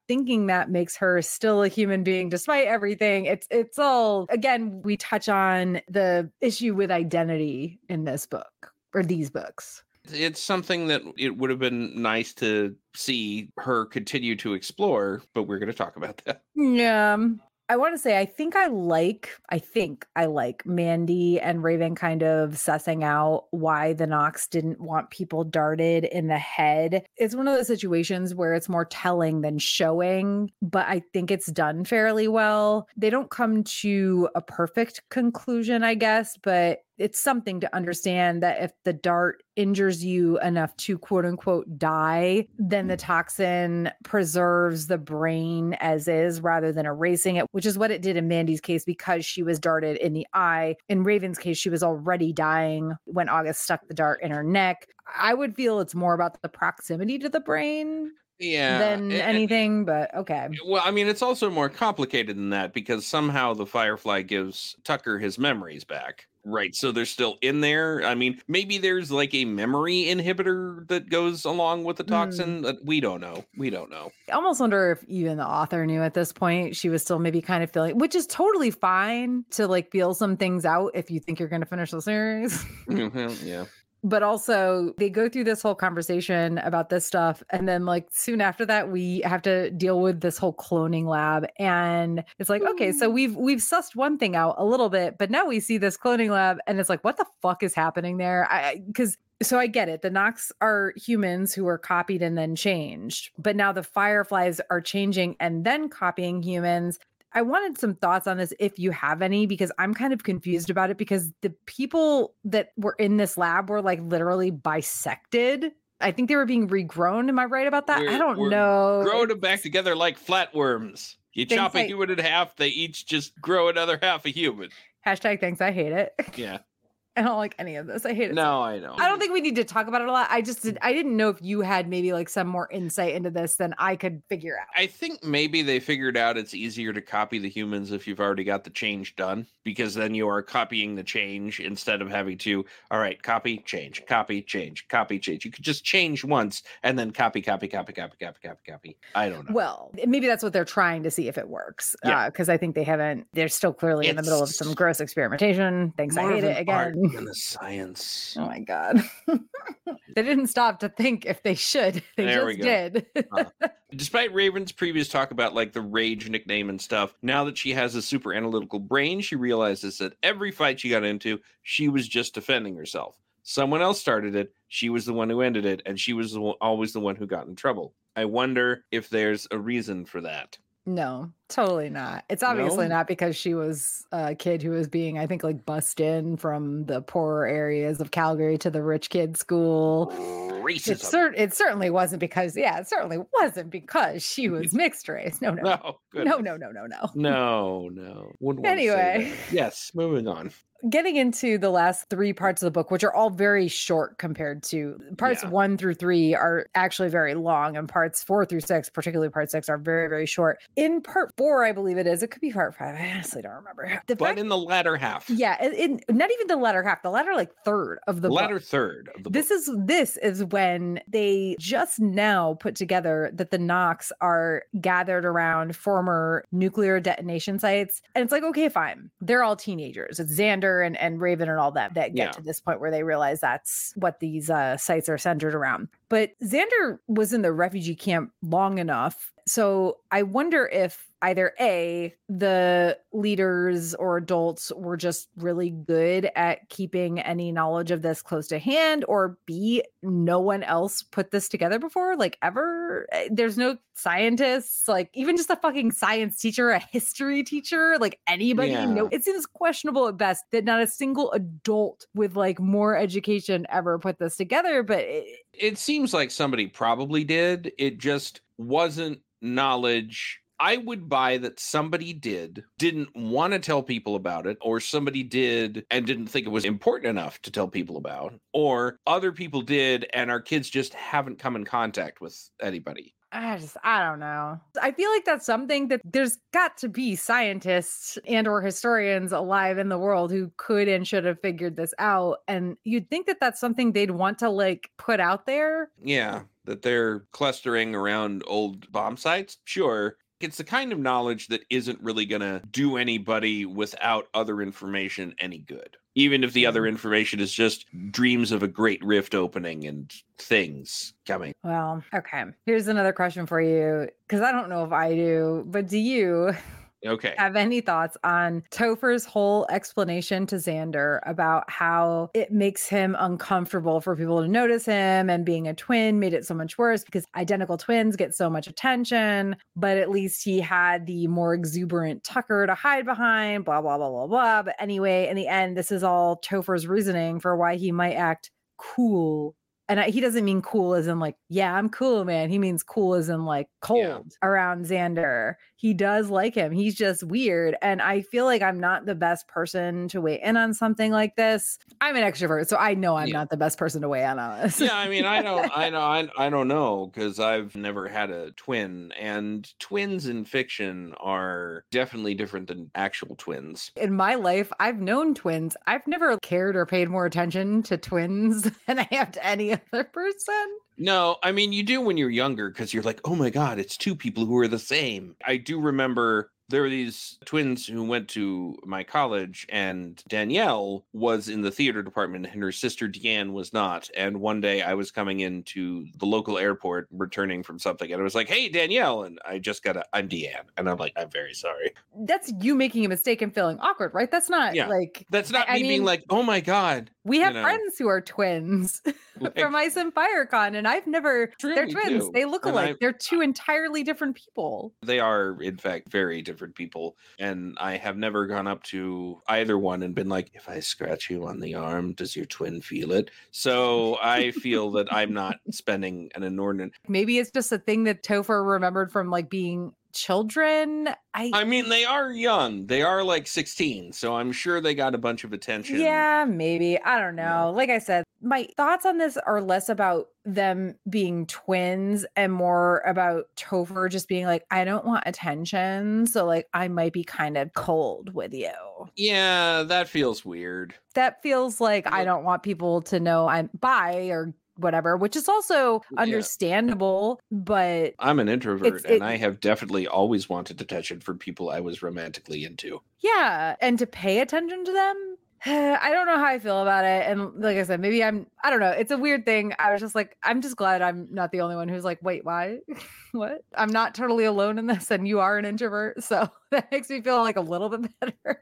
thinking that makes her still a human being despite everything. It's it's all, again, we touch on the issue with identity in this book or these books. It's something that it would have been nice to see her continue to explore, but we're going to talk about that. Yeah. I want to say, I think I like, I think I like Mandy and Raven kind of sussing out why the Nox didn't want people darted in the head. It's one of those situations where it's more telling than showing, but I think it's done fairly well. They don't come to a perfect conclusion, I guess, but it's something to understand that if the dart injures you enough to quote unquote die, then the toxin preserves the brain as is rather than erasing it, which is what it did in Mandy's case because she was darted in the eye. In Raven's case, she was already dying when August stuck the dart in her neck. I would feel it's more about the proximity to the brain. Yeah, than and, anything, but okay. Well, I mean, it's also more complicated than that because somehow the Firefly gives Tucker his memories back. Right, so they're still in there. I mean, maybe there's like a memory inhibitor that goes along with the toxin. Mm. We don't know. We don't know. I almost wonder if even the author knew at this point. She was still maybe kind of feeling, which is totally fine to like feel some things out if you think you're going to finish the series. Mm-hmm, yeah. But also they go through this whole conversation about this stuff. And then like soon after that, we have to deal with this whole cloning lab. And it's like, okay, so we've, we've sussed one thing out a little bit, but now we see this cloning lab and it's like, what the fuck is happening there? I, cause so I get it. The Nox are humans who are copied and then changed, but now the Fireflies are changing and then copying humans. I wanted some thoughts on this if you have any, because I'm kind of confused about it because the people that were in this lab were like literally bisected. I think they were being regrown. Am I right about that? We're, I don't know. Growing them back together like flatworms. You chop a human in half, they each just grow another half a human. Hashtag thanks, I hate it. Yeah. I don't like any of this. I hate it. No, so I don't. I don't think we need to talk about it a lot. I just did, I didn't know if you had maybe like some more insight into this than I could figure out. I think maybe they figured out it's easier to copy the humans if you've already got the change done, because then you are copying the change instead of having to, all right, copy, change, copy, change, copy, change. You could just change once and then copy, copy, copy, copy, copy, copy, copy. I don't know. Well, maybe that's what they're trying to see if it works. Yeah. Because uh, I think they haven't, they're still clearly it's in the middle of some gross experimentation. Thanks, I hate it again. And the science. Oh my God. They didn't stop to think if they should. They there just did. uh, despite Raven's previous talk about like the Rage nickname and stuff, now that she has a super analytical brain, she realizes that every fight she got into, she was just defending herself. Someone else started it. She was the one who ended it. And she was the one, always the one who got in trouble. I wonder if there's a reason for that. No, totally not. It's obviously No? not because she was a kid who was being, I think, like bussed in from the poorer areas of Calgary to the rich kid school. Racism. It, cer- it certainly wasn't because, yeah, it certainly wasn't because she was mixed race. No, no, No, no, no, no, no, no. No, no. Wouldn't want Anyway. to say that. Yes, moving on. Getting into the last three parts of the book, which are all very short compared to parts Yeah. one through three are actually very long, and parts four through six, particularly part six, are very, very short. In part four, I believe it is. It could be part five. I honestly don't remember. The But fact, in the latter half. yeah, in, in not even the latter half, the latter like third of the latter book. third of the This book. is this is when they just now put together that the Nox are gathered around former nuclear detonation sites. And it's like, okay, fine. They're all teenagers. It's Xander and, and Raven and all that that get Yeah. to this point where they realize that's what these uh, sites are centered around. But Xander was in the refugee camp long enough. So I wonder if either A, the leaders or adults were just really good at keeping any knowledge of this close to hand, or B, no one else put this together before, like ever. There's no scientists, like even just a fucking science teacher, a history teacher, like anybody. Yeah. No, it seems questionable at best that not a single adult with like more education ever put this together. But it, It seems like somebody probably did. It just wasn't knowledge. I would buy that somebody did, didn't want to tell people about it, or somebody did and didn't think it was important enough to tell people about, or other people did and our kids just haven't come in contact with anybody. I just, I don't know. I feel like that's something that there's got to be scientists and or historians alive in the world who could and should have figured this out. And you'd think that that's something they'd want to like put out there. Yeah, that they're clustering around old bomb sites. Sure. It's the kind of knowledge that isn't really going to do anybody without other information any good. Even if the other information is just dreams of a great rift opening and things coming. Well, okay. Here's another question for you, because I don't know if I do, but do you Okay. have any thoughts on Topher's whole explanation to Xander about how it makes him uncomfortable for people to notice him, and being a twin made it so much worse because identical twins get so much attention, but at least he had the more exuberant Tucker to hide behind, blah, blah, blah, blah, blah. But anyway, in the end, this is all Topher's reasoning for why he might act cool. And I, he doesn't mean cool as in like, yeah, I'm cool, man. He means cool as in like cold yeah. around Xander. He does like him. He's just weird. And I feel like I'm not the best person to weigh in on something like this. I'm an extrovert, so I know I'm yeah. not the best person to weigh in on this. Yeah, I mean, I don't, I know, I, I don't know, because I've never had a twin, and twins in fiction are definitely different than actual twins. In my life, I've known twins. I've never cared or paid more attention to twins than I have to any other person. No, I mean, you do when you're younger, because you're like, oh my God, it's two people who are the same. I do remember there were these twins who went to my college, and Danielle was in the theater department and her sister Deanne was not. And one day I was coming into the local airport returning from something, and I was like, hey, Danielle. And I just got a, I'm Deanne. And I'm like, I'm very sorry. That's you making a mistake and feeling awkward, right? That's not yeah. like. That's not I, me I mean, being like, oh my God. We have you know. friends who are twins like, from Ice and FireCon, and I've never, True, they're twins. Do. They look and alike. I, they're two entirely different people. They are, in fact, very different people. And I have never gone up to either one and been like, if I scratch you on the arm, does your twin feel it? So I feel that I'm not spending an inordinate. Maybe it's just a thing that Topher remembered from like being children. I I mean, they are young. They are like sixteen, so I'm sure they got a bunch of attention. Yeah, maybe. I don't know. Yeah. Like I said, my thoughts on this are less about them being twins and more about Topher just being like, I don't want attention, so like I might be kind of cold with you. Yeah, that feels weird. That feels like I don't want people to know I'm bi or whatever, which is also understandable, yeah. but I'm an introvert it, and I have definitely always wanted attention from people I was romantically into. Yeah, and to pay attention to them, I don't know how I feel about it. And like I said, maybe I'm, I don't know. It's a weird thing. I was just like, I'm just glad I'm not the only one who's like, wait, why? What? I'm not totally alone in this, and you are an introvert. So that makes me feel like a little bit better.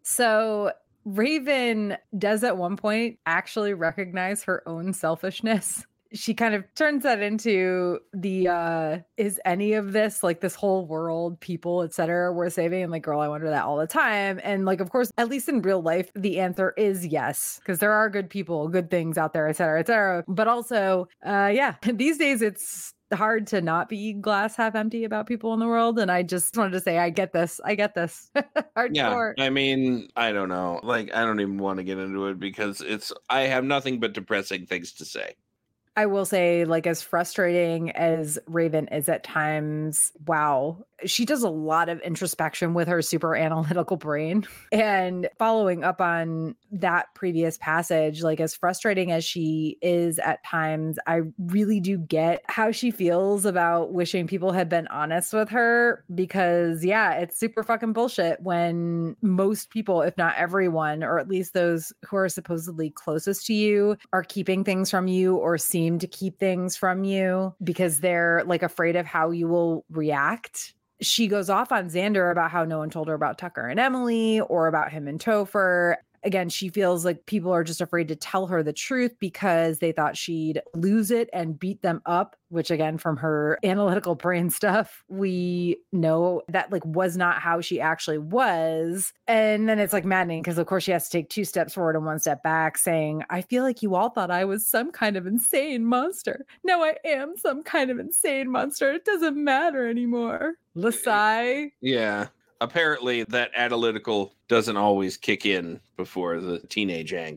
So Raven does at one point actually recognize her own selfishness. She kind of turns that into the, uh, is any of this, like this whole world, people, et cetera, worth saving? And like, girl, I wonder that all the time. And like, of course, at least in real life, the answer is yes, because there are good people, good things out there, et cetera, et cetera. But also, uh, yeah, these days it's hard to not be glass half empty about people in the world. And I just wanted to say, I get this. I get this. Yeah. I mean, I don't know. Like, I don't even want to get into it because it's, I have nothing but depressing things to say. I will say, like, as frustrating as Raven is at times, wow, she does a lot of introspection with her super analytical brain. And following up on that previous passage, like, as frustrating as she is at times, I really do get how she feels about wishing people had been honest with her, because, yeah, it's super fucking bullshit when most people, if not everyone, or at least those who are supposedly closest to you, are keeping things from you or seem to keep things from you because they're like afraid of how you will react. She goes off on Xander about how no one told her about Tucker and Emily or about him and Topher. Again, she feels like people are just afraid to tell her the truth because they thought she'd lose it and beat them up, which again, from her analytical brain stuff, we know that like was not how she actually was. And then it's like maddening because of course she has to take two steps forward and one step back saying, I feel like you all thought I was some kind of insane monster. No, I am some kind of insane monster. It doesn't matter anymore. Lasai. Yeah. Apparently that analytical doesn't always kick in before the teenage angst.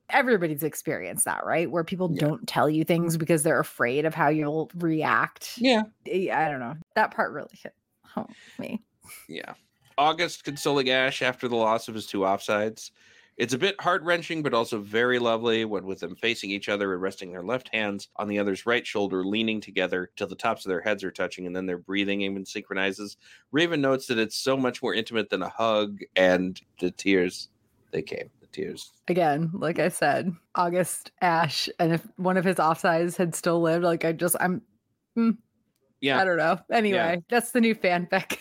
Everybody's experienced that, right? Where people Yeah. don't tell you things because they're afraid of how you'll react. Yeah. I don't know. That part really hit home with me. Yeah. August consoling Ash after the loss of his two offsides. It's a bit heart-wrenching, but also very lovely, when with them facing each other and resting their left hands on the other's right shoulder, leaning together till the tops of their heads are touching, and then their breathing even synchronizes. Raven notes that it's so much more intimate than a hug, and the tears, they came. The tears. Again, like I said, August, Ash, and if one of his offsides had still lived, like I just, I'm, mm, yeah, I don't know. Anyway, Yeah. that's the new fanfic.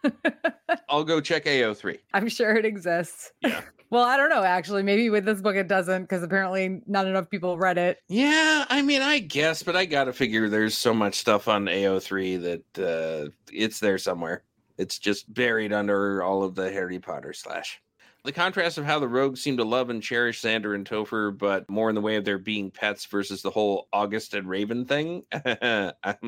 I'll go check A O three. I'm sure it exists. Yeah. Well, I don't know, actually. Maybe with this book it doesn't, because apparently not enough people read it. Yeah, I mean, I guess, but I gotta figure there's so much stuff on A O three that uh, it's there somewhere. It's just buried under all of the Harry Potter slash. The contrast of how the rogues seem to love and cherish Xander and Topher, but more in the way of their being pets versus the whole August and Raven thing. Yeah,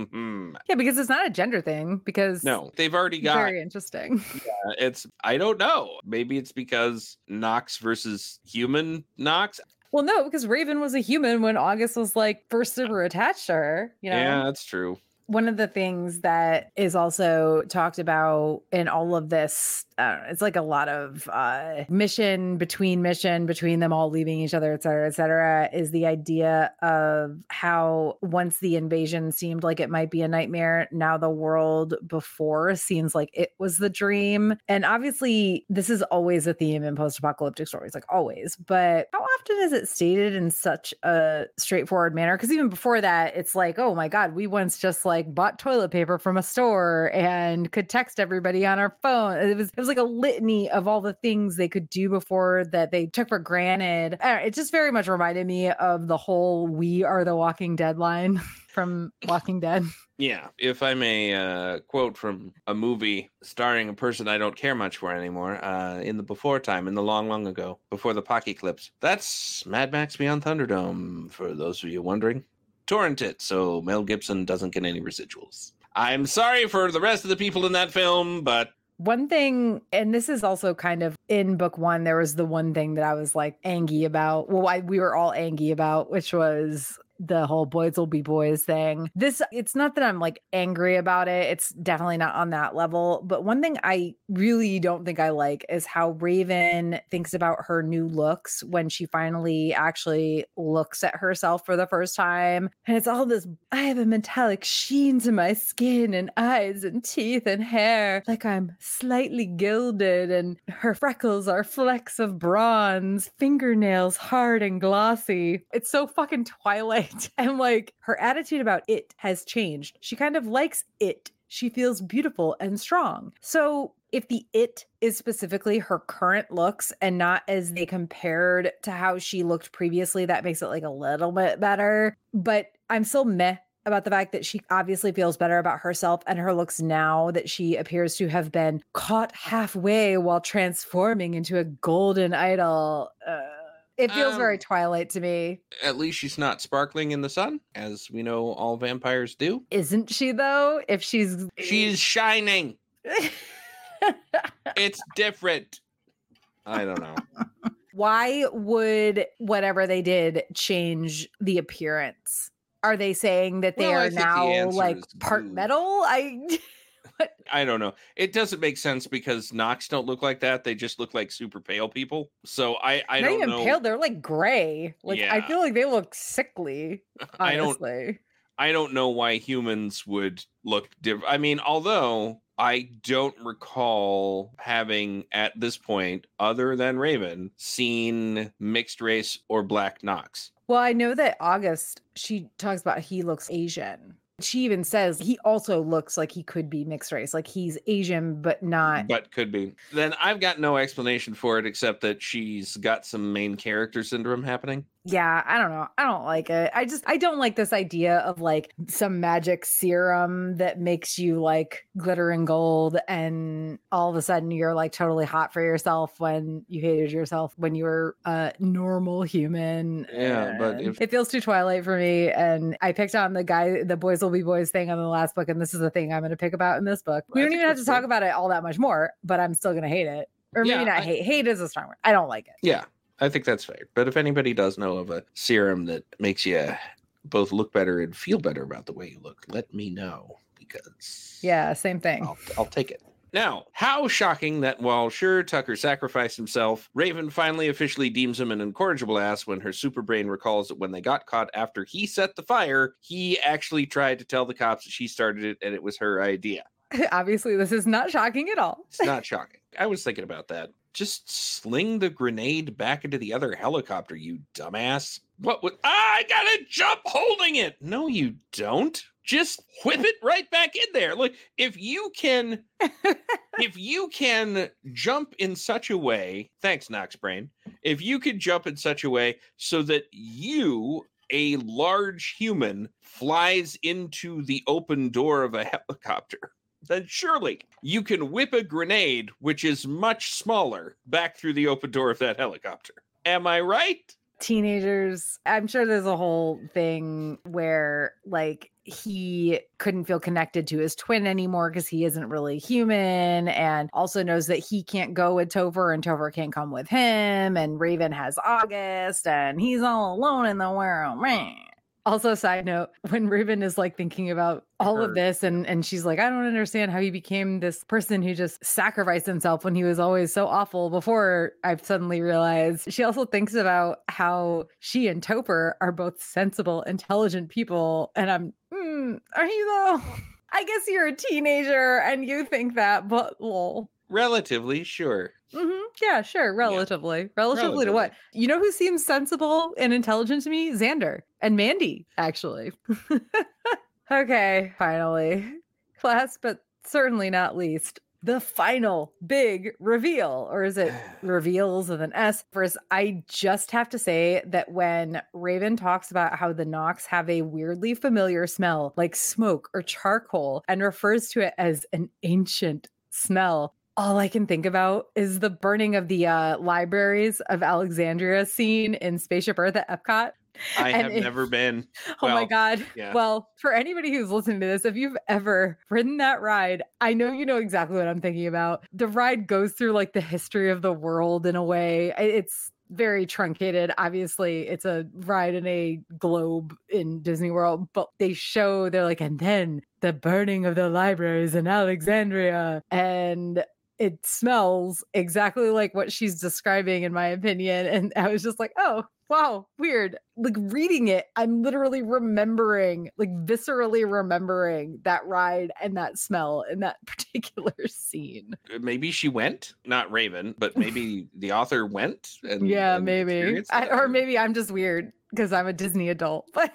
because it's not a gender thing, because No, they've already got... very interesting. Yeah, it's, I don't know. Maybe it's because Nox versus human Nox. Well, no, because Raven was a human when August was like first super attached to her. You know? Yeah, that's true. One of the things that is also talked about in all of this, uh, it's like a lot of uh, mission between mission between them all leaving each other, et cetera, et cetera, is the idea of how once the invasion seemed like it might be a nightmare, now the world before seems like it was the dream. And obviously, this is always a theme in post-apocalyptic stories, like always. But how often is it stated in such a straightforward manner? Because even before that, it's like, oh my God, we once just like bought toilet paper from a store and could text everybody on our phone. It was it was like a litany of all the things they could do before that they took for granted. I don't know, it just very much reminded me of the whole "We Are the Walking Dead" line from Walking Dead. Yeah, if I may uh, quote from a movie starring a person I don't care much for anymore, uh, in the before time, in the long, long ago, before the Pocky-clips. That's Mad Max Beyond Thunderdome, for those of you wondering. Torrent it so Mel Gibson doesn't get any residuals. I'm sorry for the rest of the people in that film, but... One thing, and this is also kind of in book one, there was the one thing that I was like angry about. Well, I, we were all angry about, which was the whole boys will be boys thing. This, it's not that I'm like angry about it. It's definitely not on that level. But one thing I really don't think I like is how Raven thinks about her new looks when she finally actually looks at herself for the first time. And it's all this, I have a metallic sheen to my skin and eyes and teeth and hair, like I'm slightly gilded, and her freckles are flecks of bronze, fingernails hard and glossy. It's so fucking Twilight. And like her attitude about it has changed. She kind of likes it. She feels beautiful and strong. So if the it is specifically her current looks and not as they compared to how she looked previously, that makes it like a little bit better. But I'm still meh about the fact that she obviously feels better about herself and her looks now that she appears to have been caught halfway while transforming into a golden idol. Uh, It feels um, very Twilight to me. At least she's not sparkling in the sun, as we know all vampires do. Isn't she, though? If she's... She's shining. It's different. I don't know. Why would whatever they did change the appearance? Are they saying that they well, are now, like, part blue. metal? I... I don't know. It doesn't make sense because Nox don't look like that. They just look like super pale people. So I, I Not don't even know. pale. They're like gray. Like yeah. I feel like they look sickly. Honestly. I don't. I don't know why humans would look different. I mean, although I don't recall having at this point, other than Raven, seen mixed race or black Nox. Well, I know that August, she talks about he looks Asian. She even says he also looks like he could be mixed race, like he's Asian, but not. But could be. Then I've got no explanation for it except that she's got some main character syndrome happening. Yeah, I don't know. I don't like it. I just, I don't like this idea of like some magic serum that makes you like glitter and gold. And all of a sudden you're like totally hot for yourself when you hated yourself when you were a normal human. Yeah, but if... it feels too Twilight for me. And I picked on the guy, the boys will be boys thing on the last book. And this is the thing I'm going to pick about in this book. We don't even have to talk about it all that much more, but I'm still going to hate it. Or maybe yeah, not I... hate. Hate is a strong word. I don't like it. Yeah. I think that's fair. But if anybody does know of a serum that makes you both look better and feel better about the way you look, let me know, because yeah, same thing. I'll, I'll take it. Now, how shocking that while sure Tucker sacrificed himself, Raven finally officially deems him an incorrigible ass when her super brain recalls that when they got caught after he set the fire, he actually tried to tell the cops that she started it and it was her idea. Obviously, this is not shocking at all. It's not shocking. I was thinking about that. Just sling the grenade back into the other helicopter, you dumbass. What would... Ah, I gotta jump holding it! No, you don't. Just whip it right back in there. Look, if you can... if you can jump in such a way... Thanks, Noxbrain. If you can jump in such a way so that you, a large human, flies into the open door of a helicopter... then surely you can whip a grenade, which is much smaller, back through the open door of that helicopter. Am I right? Teenagers, I'm sure there's a whole thing where, like, he couldn't feel connected to his twin anymore because he isn't really human, and also knows that he can't go with Topher and Topher can't come with him, and Raven has August, and he's all alone in the world. Also, side note, when Raven is like thinking about all of this and, and she's like, I don't understand how he became this person who just sacrificed himself when he was always so awful before, I've suddenly realized she also thinks about how she and Topher are both sensible, intelligent people. And I'm, mm, are you though? I guess you're a teenager and you think that, but lol. Relatively, sure. Mm-hmm. Yeah, sure. Relatively. Yeah. Relatively. Relatively to what? You know who seems sensible and intelligent to me? Xander and Mandy, actually. Okay, finally. Last but certainly not least, the final big reveal. Or is it reveals with an S? First, I just have to say that when Raven talks about how the Nox have a weirdly familiar smell, like smoke or charcoal, and refers to it as an ancient smell, all I can think about is the burning of the uh, libraries of Alexandria scene in Spaceship Earth at Epcot. I and have it, never been. Oh well, my God. Yeah. Well, for anybody who's listening to this, if you've ever ridden that ride, I know you know exactly what I'm thinking about. The ride goes through like the history of the world in a way. It's very truncated. Obviously, it's a ride in a globe in Disney World, but they show, they're like, and then the burning of the libraries in Alexandria. And it smells exactly like what she's describing, in my opinion. And I was just like, oh, wow, weird. Like reading it, I'm literally remembering, like viscerally remembering that ride and that smell in that particular scene. Maybe she went, not Raven, but maybe the author went. And, yeah, and maybe. I, or maybe I'm just weird because I'm a Disney adult. But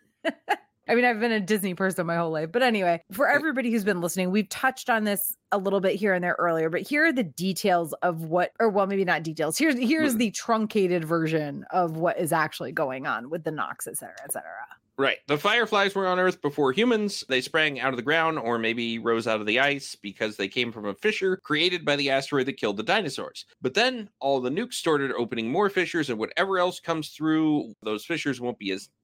I mean, I've been a Disney person my whole life. But anyway, for everybody who's been listening, we've touched on this a little bit here and there earlier, but here are the details of what, or well, maybe not details. Here's, here's the truncated version of what is actually going on with the Nox, et cetera, et cetera. Right. The Fireflies were on Earth before humans. They sprang out of the ground or maybe rose out of the ice because they came from a fissure created by the asteroid that killed the dinosaurs. But then all the nukes started opening more fissures, and whatever else comes through those fissures won't be as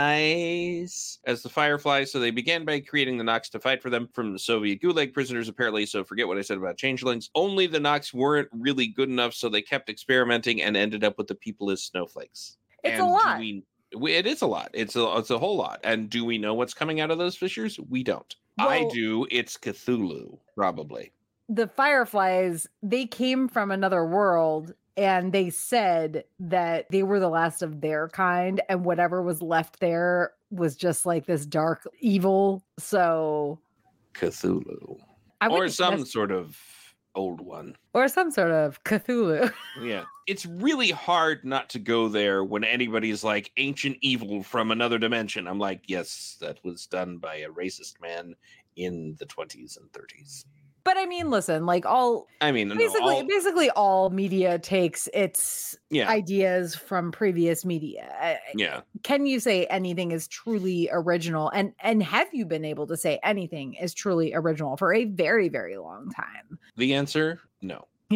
nice as the Fireflies. So they began by creating the Nox to fight for them from the Soviet Gulag prisoners, apparently. So forget what I said about changelings. Only the Nox weren't really good enough, so they kept experimenting and ended up with the people as snowflakes. It's and a lot. We, It is a lot. It's a it's a whole lot. And do we know what's coming out of those fissures? We don't. Well, I do. It's Cthulhu, probably. The Fireflies, they came from another world, and they said that they were the last of their kind, and whatever was left there was just like this dark evil. So Cthulhu. Or some guess- sort of old one. Or some sort of Cthulhu. Yeah. It's really hard not to go there when anybody's like ancient evil from another dimension. I'm like, yes, that was done by a racist man in the twenties and thirties. But I mean, listen, like all I mean, basically, no, all, basically all media takes its yeah. ideas from previous media. Yeah. Can you say anything is truly original? And and have you been able to say anything is truly original for a very, very long time? The answer, no. Yeah.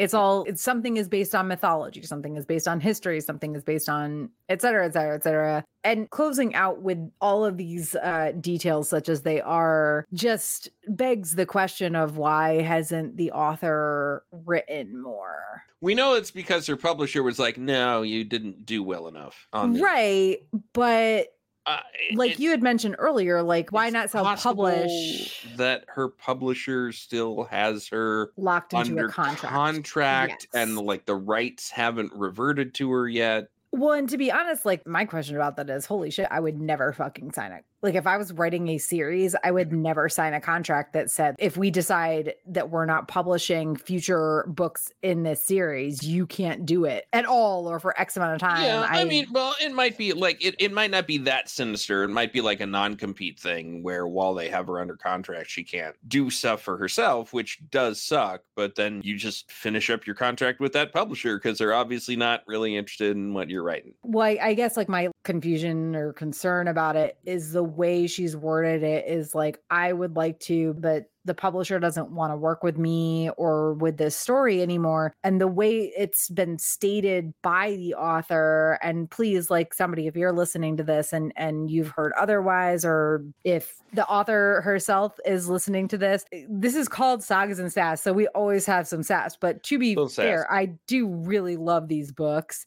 It's all, it's something is based on mythology, something is based on history, something is based on et cetera, et cetera, et cetera. And closing out with all of these uh, details, such as they are, just begs the question of why hasn't the author written more? We know it's because her publisher was like, no, you didn't do well enough on this. Right. But Uh, like you had mentioned earlier, like why not self-publish? That her publisher still has her locked into under a contract, contract yes. and like the rights haven't reverted to her yet. Well, and to be honest, like my question about that is, holy shit, I would never fucking sign it. Like if I was writing a series, I would never sign a contract that said, if we decide that we're not publishing future books in this series, you can't do it at all or for X amount of time. Yeah, I, I mean, well, it might be like, it, it might not be that sinister. It might be like a non-compete thing where while they have her under contract, she can't do stuff for herself, which does suck. But then you just finish up your contract with that publisher because they're obviously not really interested in what you're writing. Well, I, I guess like my confusion or concern about it is the way she's worded it is like, I would like to, but the publisher doesn't want to work with me or with this story anymore. And the way it's been stated by the author, and please, like somebody, if you're listening to this and, and you've heard otherwise, or if the author herself is listening to this, this is called Sagas and Sass. So we always have some sass, but to be fair, I do really love these books.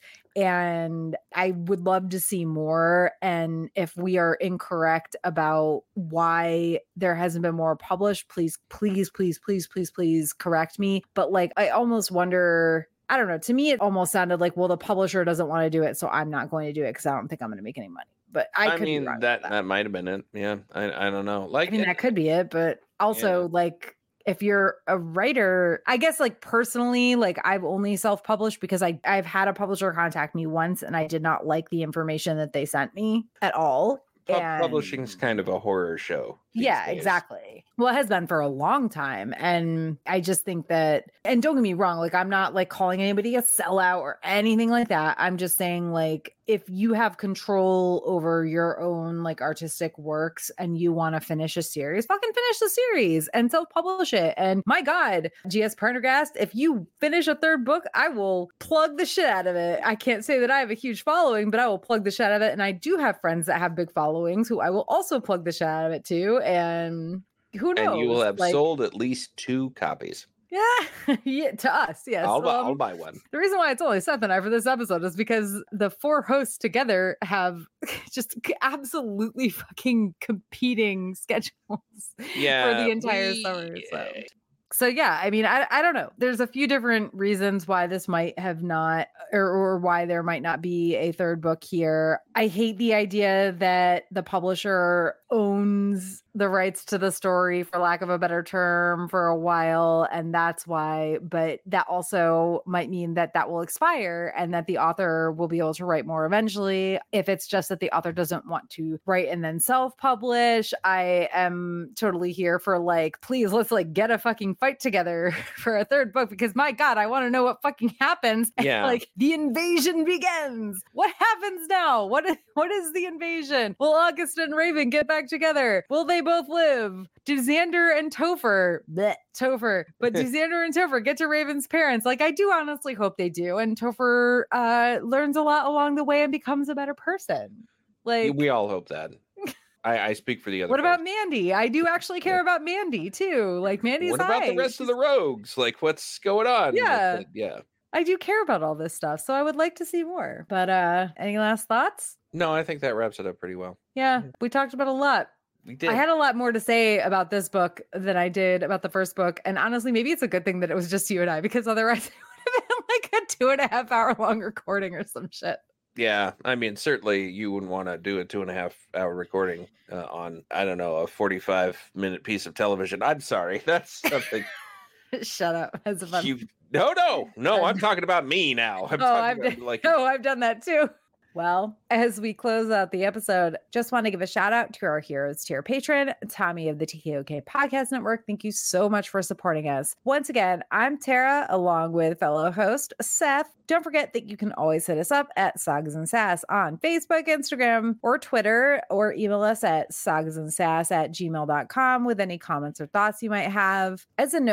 And I would love to see more. And if we are incorrect about why there hasn't been more published, please, please, please, please, please, please correct me. But like, I almost wonder, I don't know, to me, it almost sounded like, well, the publisher doesn't want to do it, so I'm not going to do it because I don't think I'm going to make any money. But I, I could mean, be wrong that, that that might have been it. Yeah. I, I don't know. Like, I mean, it, that could be it, but also yeah. like, if you're a writer, I guess like personally, like I've only self-published because I, I've had a publisher contact me once and I did not like the information that they sent me at all. Pub- and publishing's kind of a horror show. Yeah, days. exactly. Well, it has been for a long time. And I just think that, and don't get me wrong, like I'm not like calling anybody a sellout or anything like that. I'm just saying like, if you have control over your own like artistic works and you want to finish a series, fucking finish the series and self-publish it. And my God, G S Prendergast, if you finish a third book, I will plug the shit out of it. I can't say that I have a huge following, but I will plug the shit out of it. And I do have friends that have big followings who I will also plug the shit out of it too. And who knows? And you will have like, sold at least two copies. Yeah, yeah, to us, yes. I'll, buy, um, I'll buy one. The reason why it's only Seth and I for this episode is because the four hosts together have just absolutely fucking competing schedules Yeah, for the entire we, summer. So. So yeah, I mean, I I don't know. There's a few different reasons why this might have not, or, or why there might not be a third book here. I hate the idea that the publisher owns the rights to the story, for lack of a better term, for a while, and that's why. But that also might mean that that will expire, and that the author will be able to write more eventually. If it's just that the author doesn't want to write and then self-publish, I am totally here for like, please, let's like get a fucking fight together for a third book, because my God, I want to know what fucking happens. Yeah. And, like the invasion begins. What happens now? What is, what is the invasion? Will August and Raven get back together? Will they both live? Do Xander and Topher, bleh, Topher, but do Xander and Topher get to Raven's parents? Like, I do honestly hope they do. And Topher uh, learns a lot along the way and becomes a better person. Like, we all hope that. I, I speak for the other. What folks. about Mandy? I do actually care about Mandy too. Like Mandy's What about high. the rest She's... of the rogues? Like, what's going on? Yeah. Yeah. I do care about all this stuff, so I would like to see more. But uh any last thoughts? No, I think that wraps it up pretty well. Yeah, we talked about a lot. We did. I had a lot more to say about this book than I did about the first book. And honestly, maybe it's a good thing that it was just you and I, because otherwise it would have been like a two and a half hour long recording or some shit. Yeah, I mean, certainly you wouldn't want to do a two and a half hour recording uh, on, I don't know, a forty-five minute piece of television. I'm sorry. That's something. Shut up. That's a fun. You... No, no, no. I'm talking about me now. I'm oh, I've about, done, like... oh, I've done that too. Well, as we close out the episode, just want to give a shout out to our Heroes Tier patron, Tommy of the T K O K Podcast Network. Thank you so much for supporting us. Once again, I'm Tara, along with fellow host Seth. Don't forget that you can always hit us up at Sagas and Sass on Facebook, Instagram, or Twitter, or email us at sagasandsass at gmail dot com with any comments or thoughts you might have. As a note,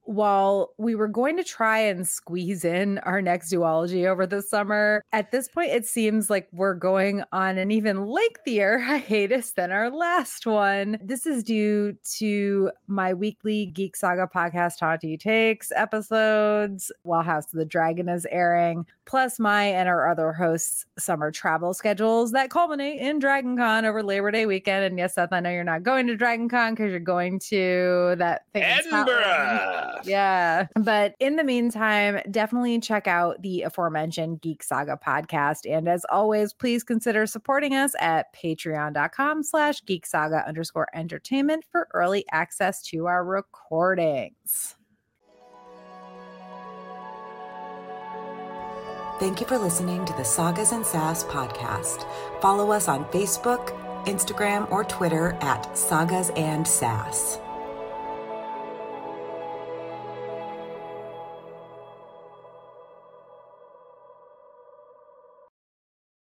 while we were going to try and squeeze in our next duology over the summer, at this point, it seems like we're going on an even lengthier hiatus than our last one. This is due to my weekly Geek Saga podcast, Tonti Takes episodes while House of the Dragon is airing, plus my and our other hosts' summer travel schedules that culminate in Dragon Con over Labor Day weekend. And yes, Seth, I know you're not going to Dragon Con because you're going to that thing in Edinburgh. Yeah. But in the meantime, definitely check out the aforementioned Geek Saga podcast. And as always, please consider supporting us at patreon.com slash Geek Saga underscore entertainment for early access to our recordings. Thank you for listening to the Sagas and Sass podcast. Follow us on Facebook, Instagram, or Twitter at Sagas and Sass.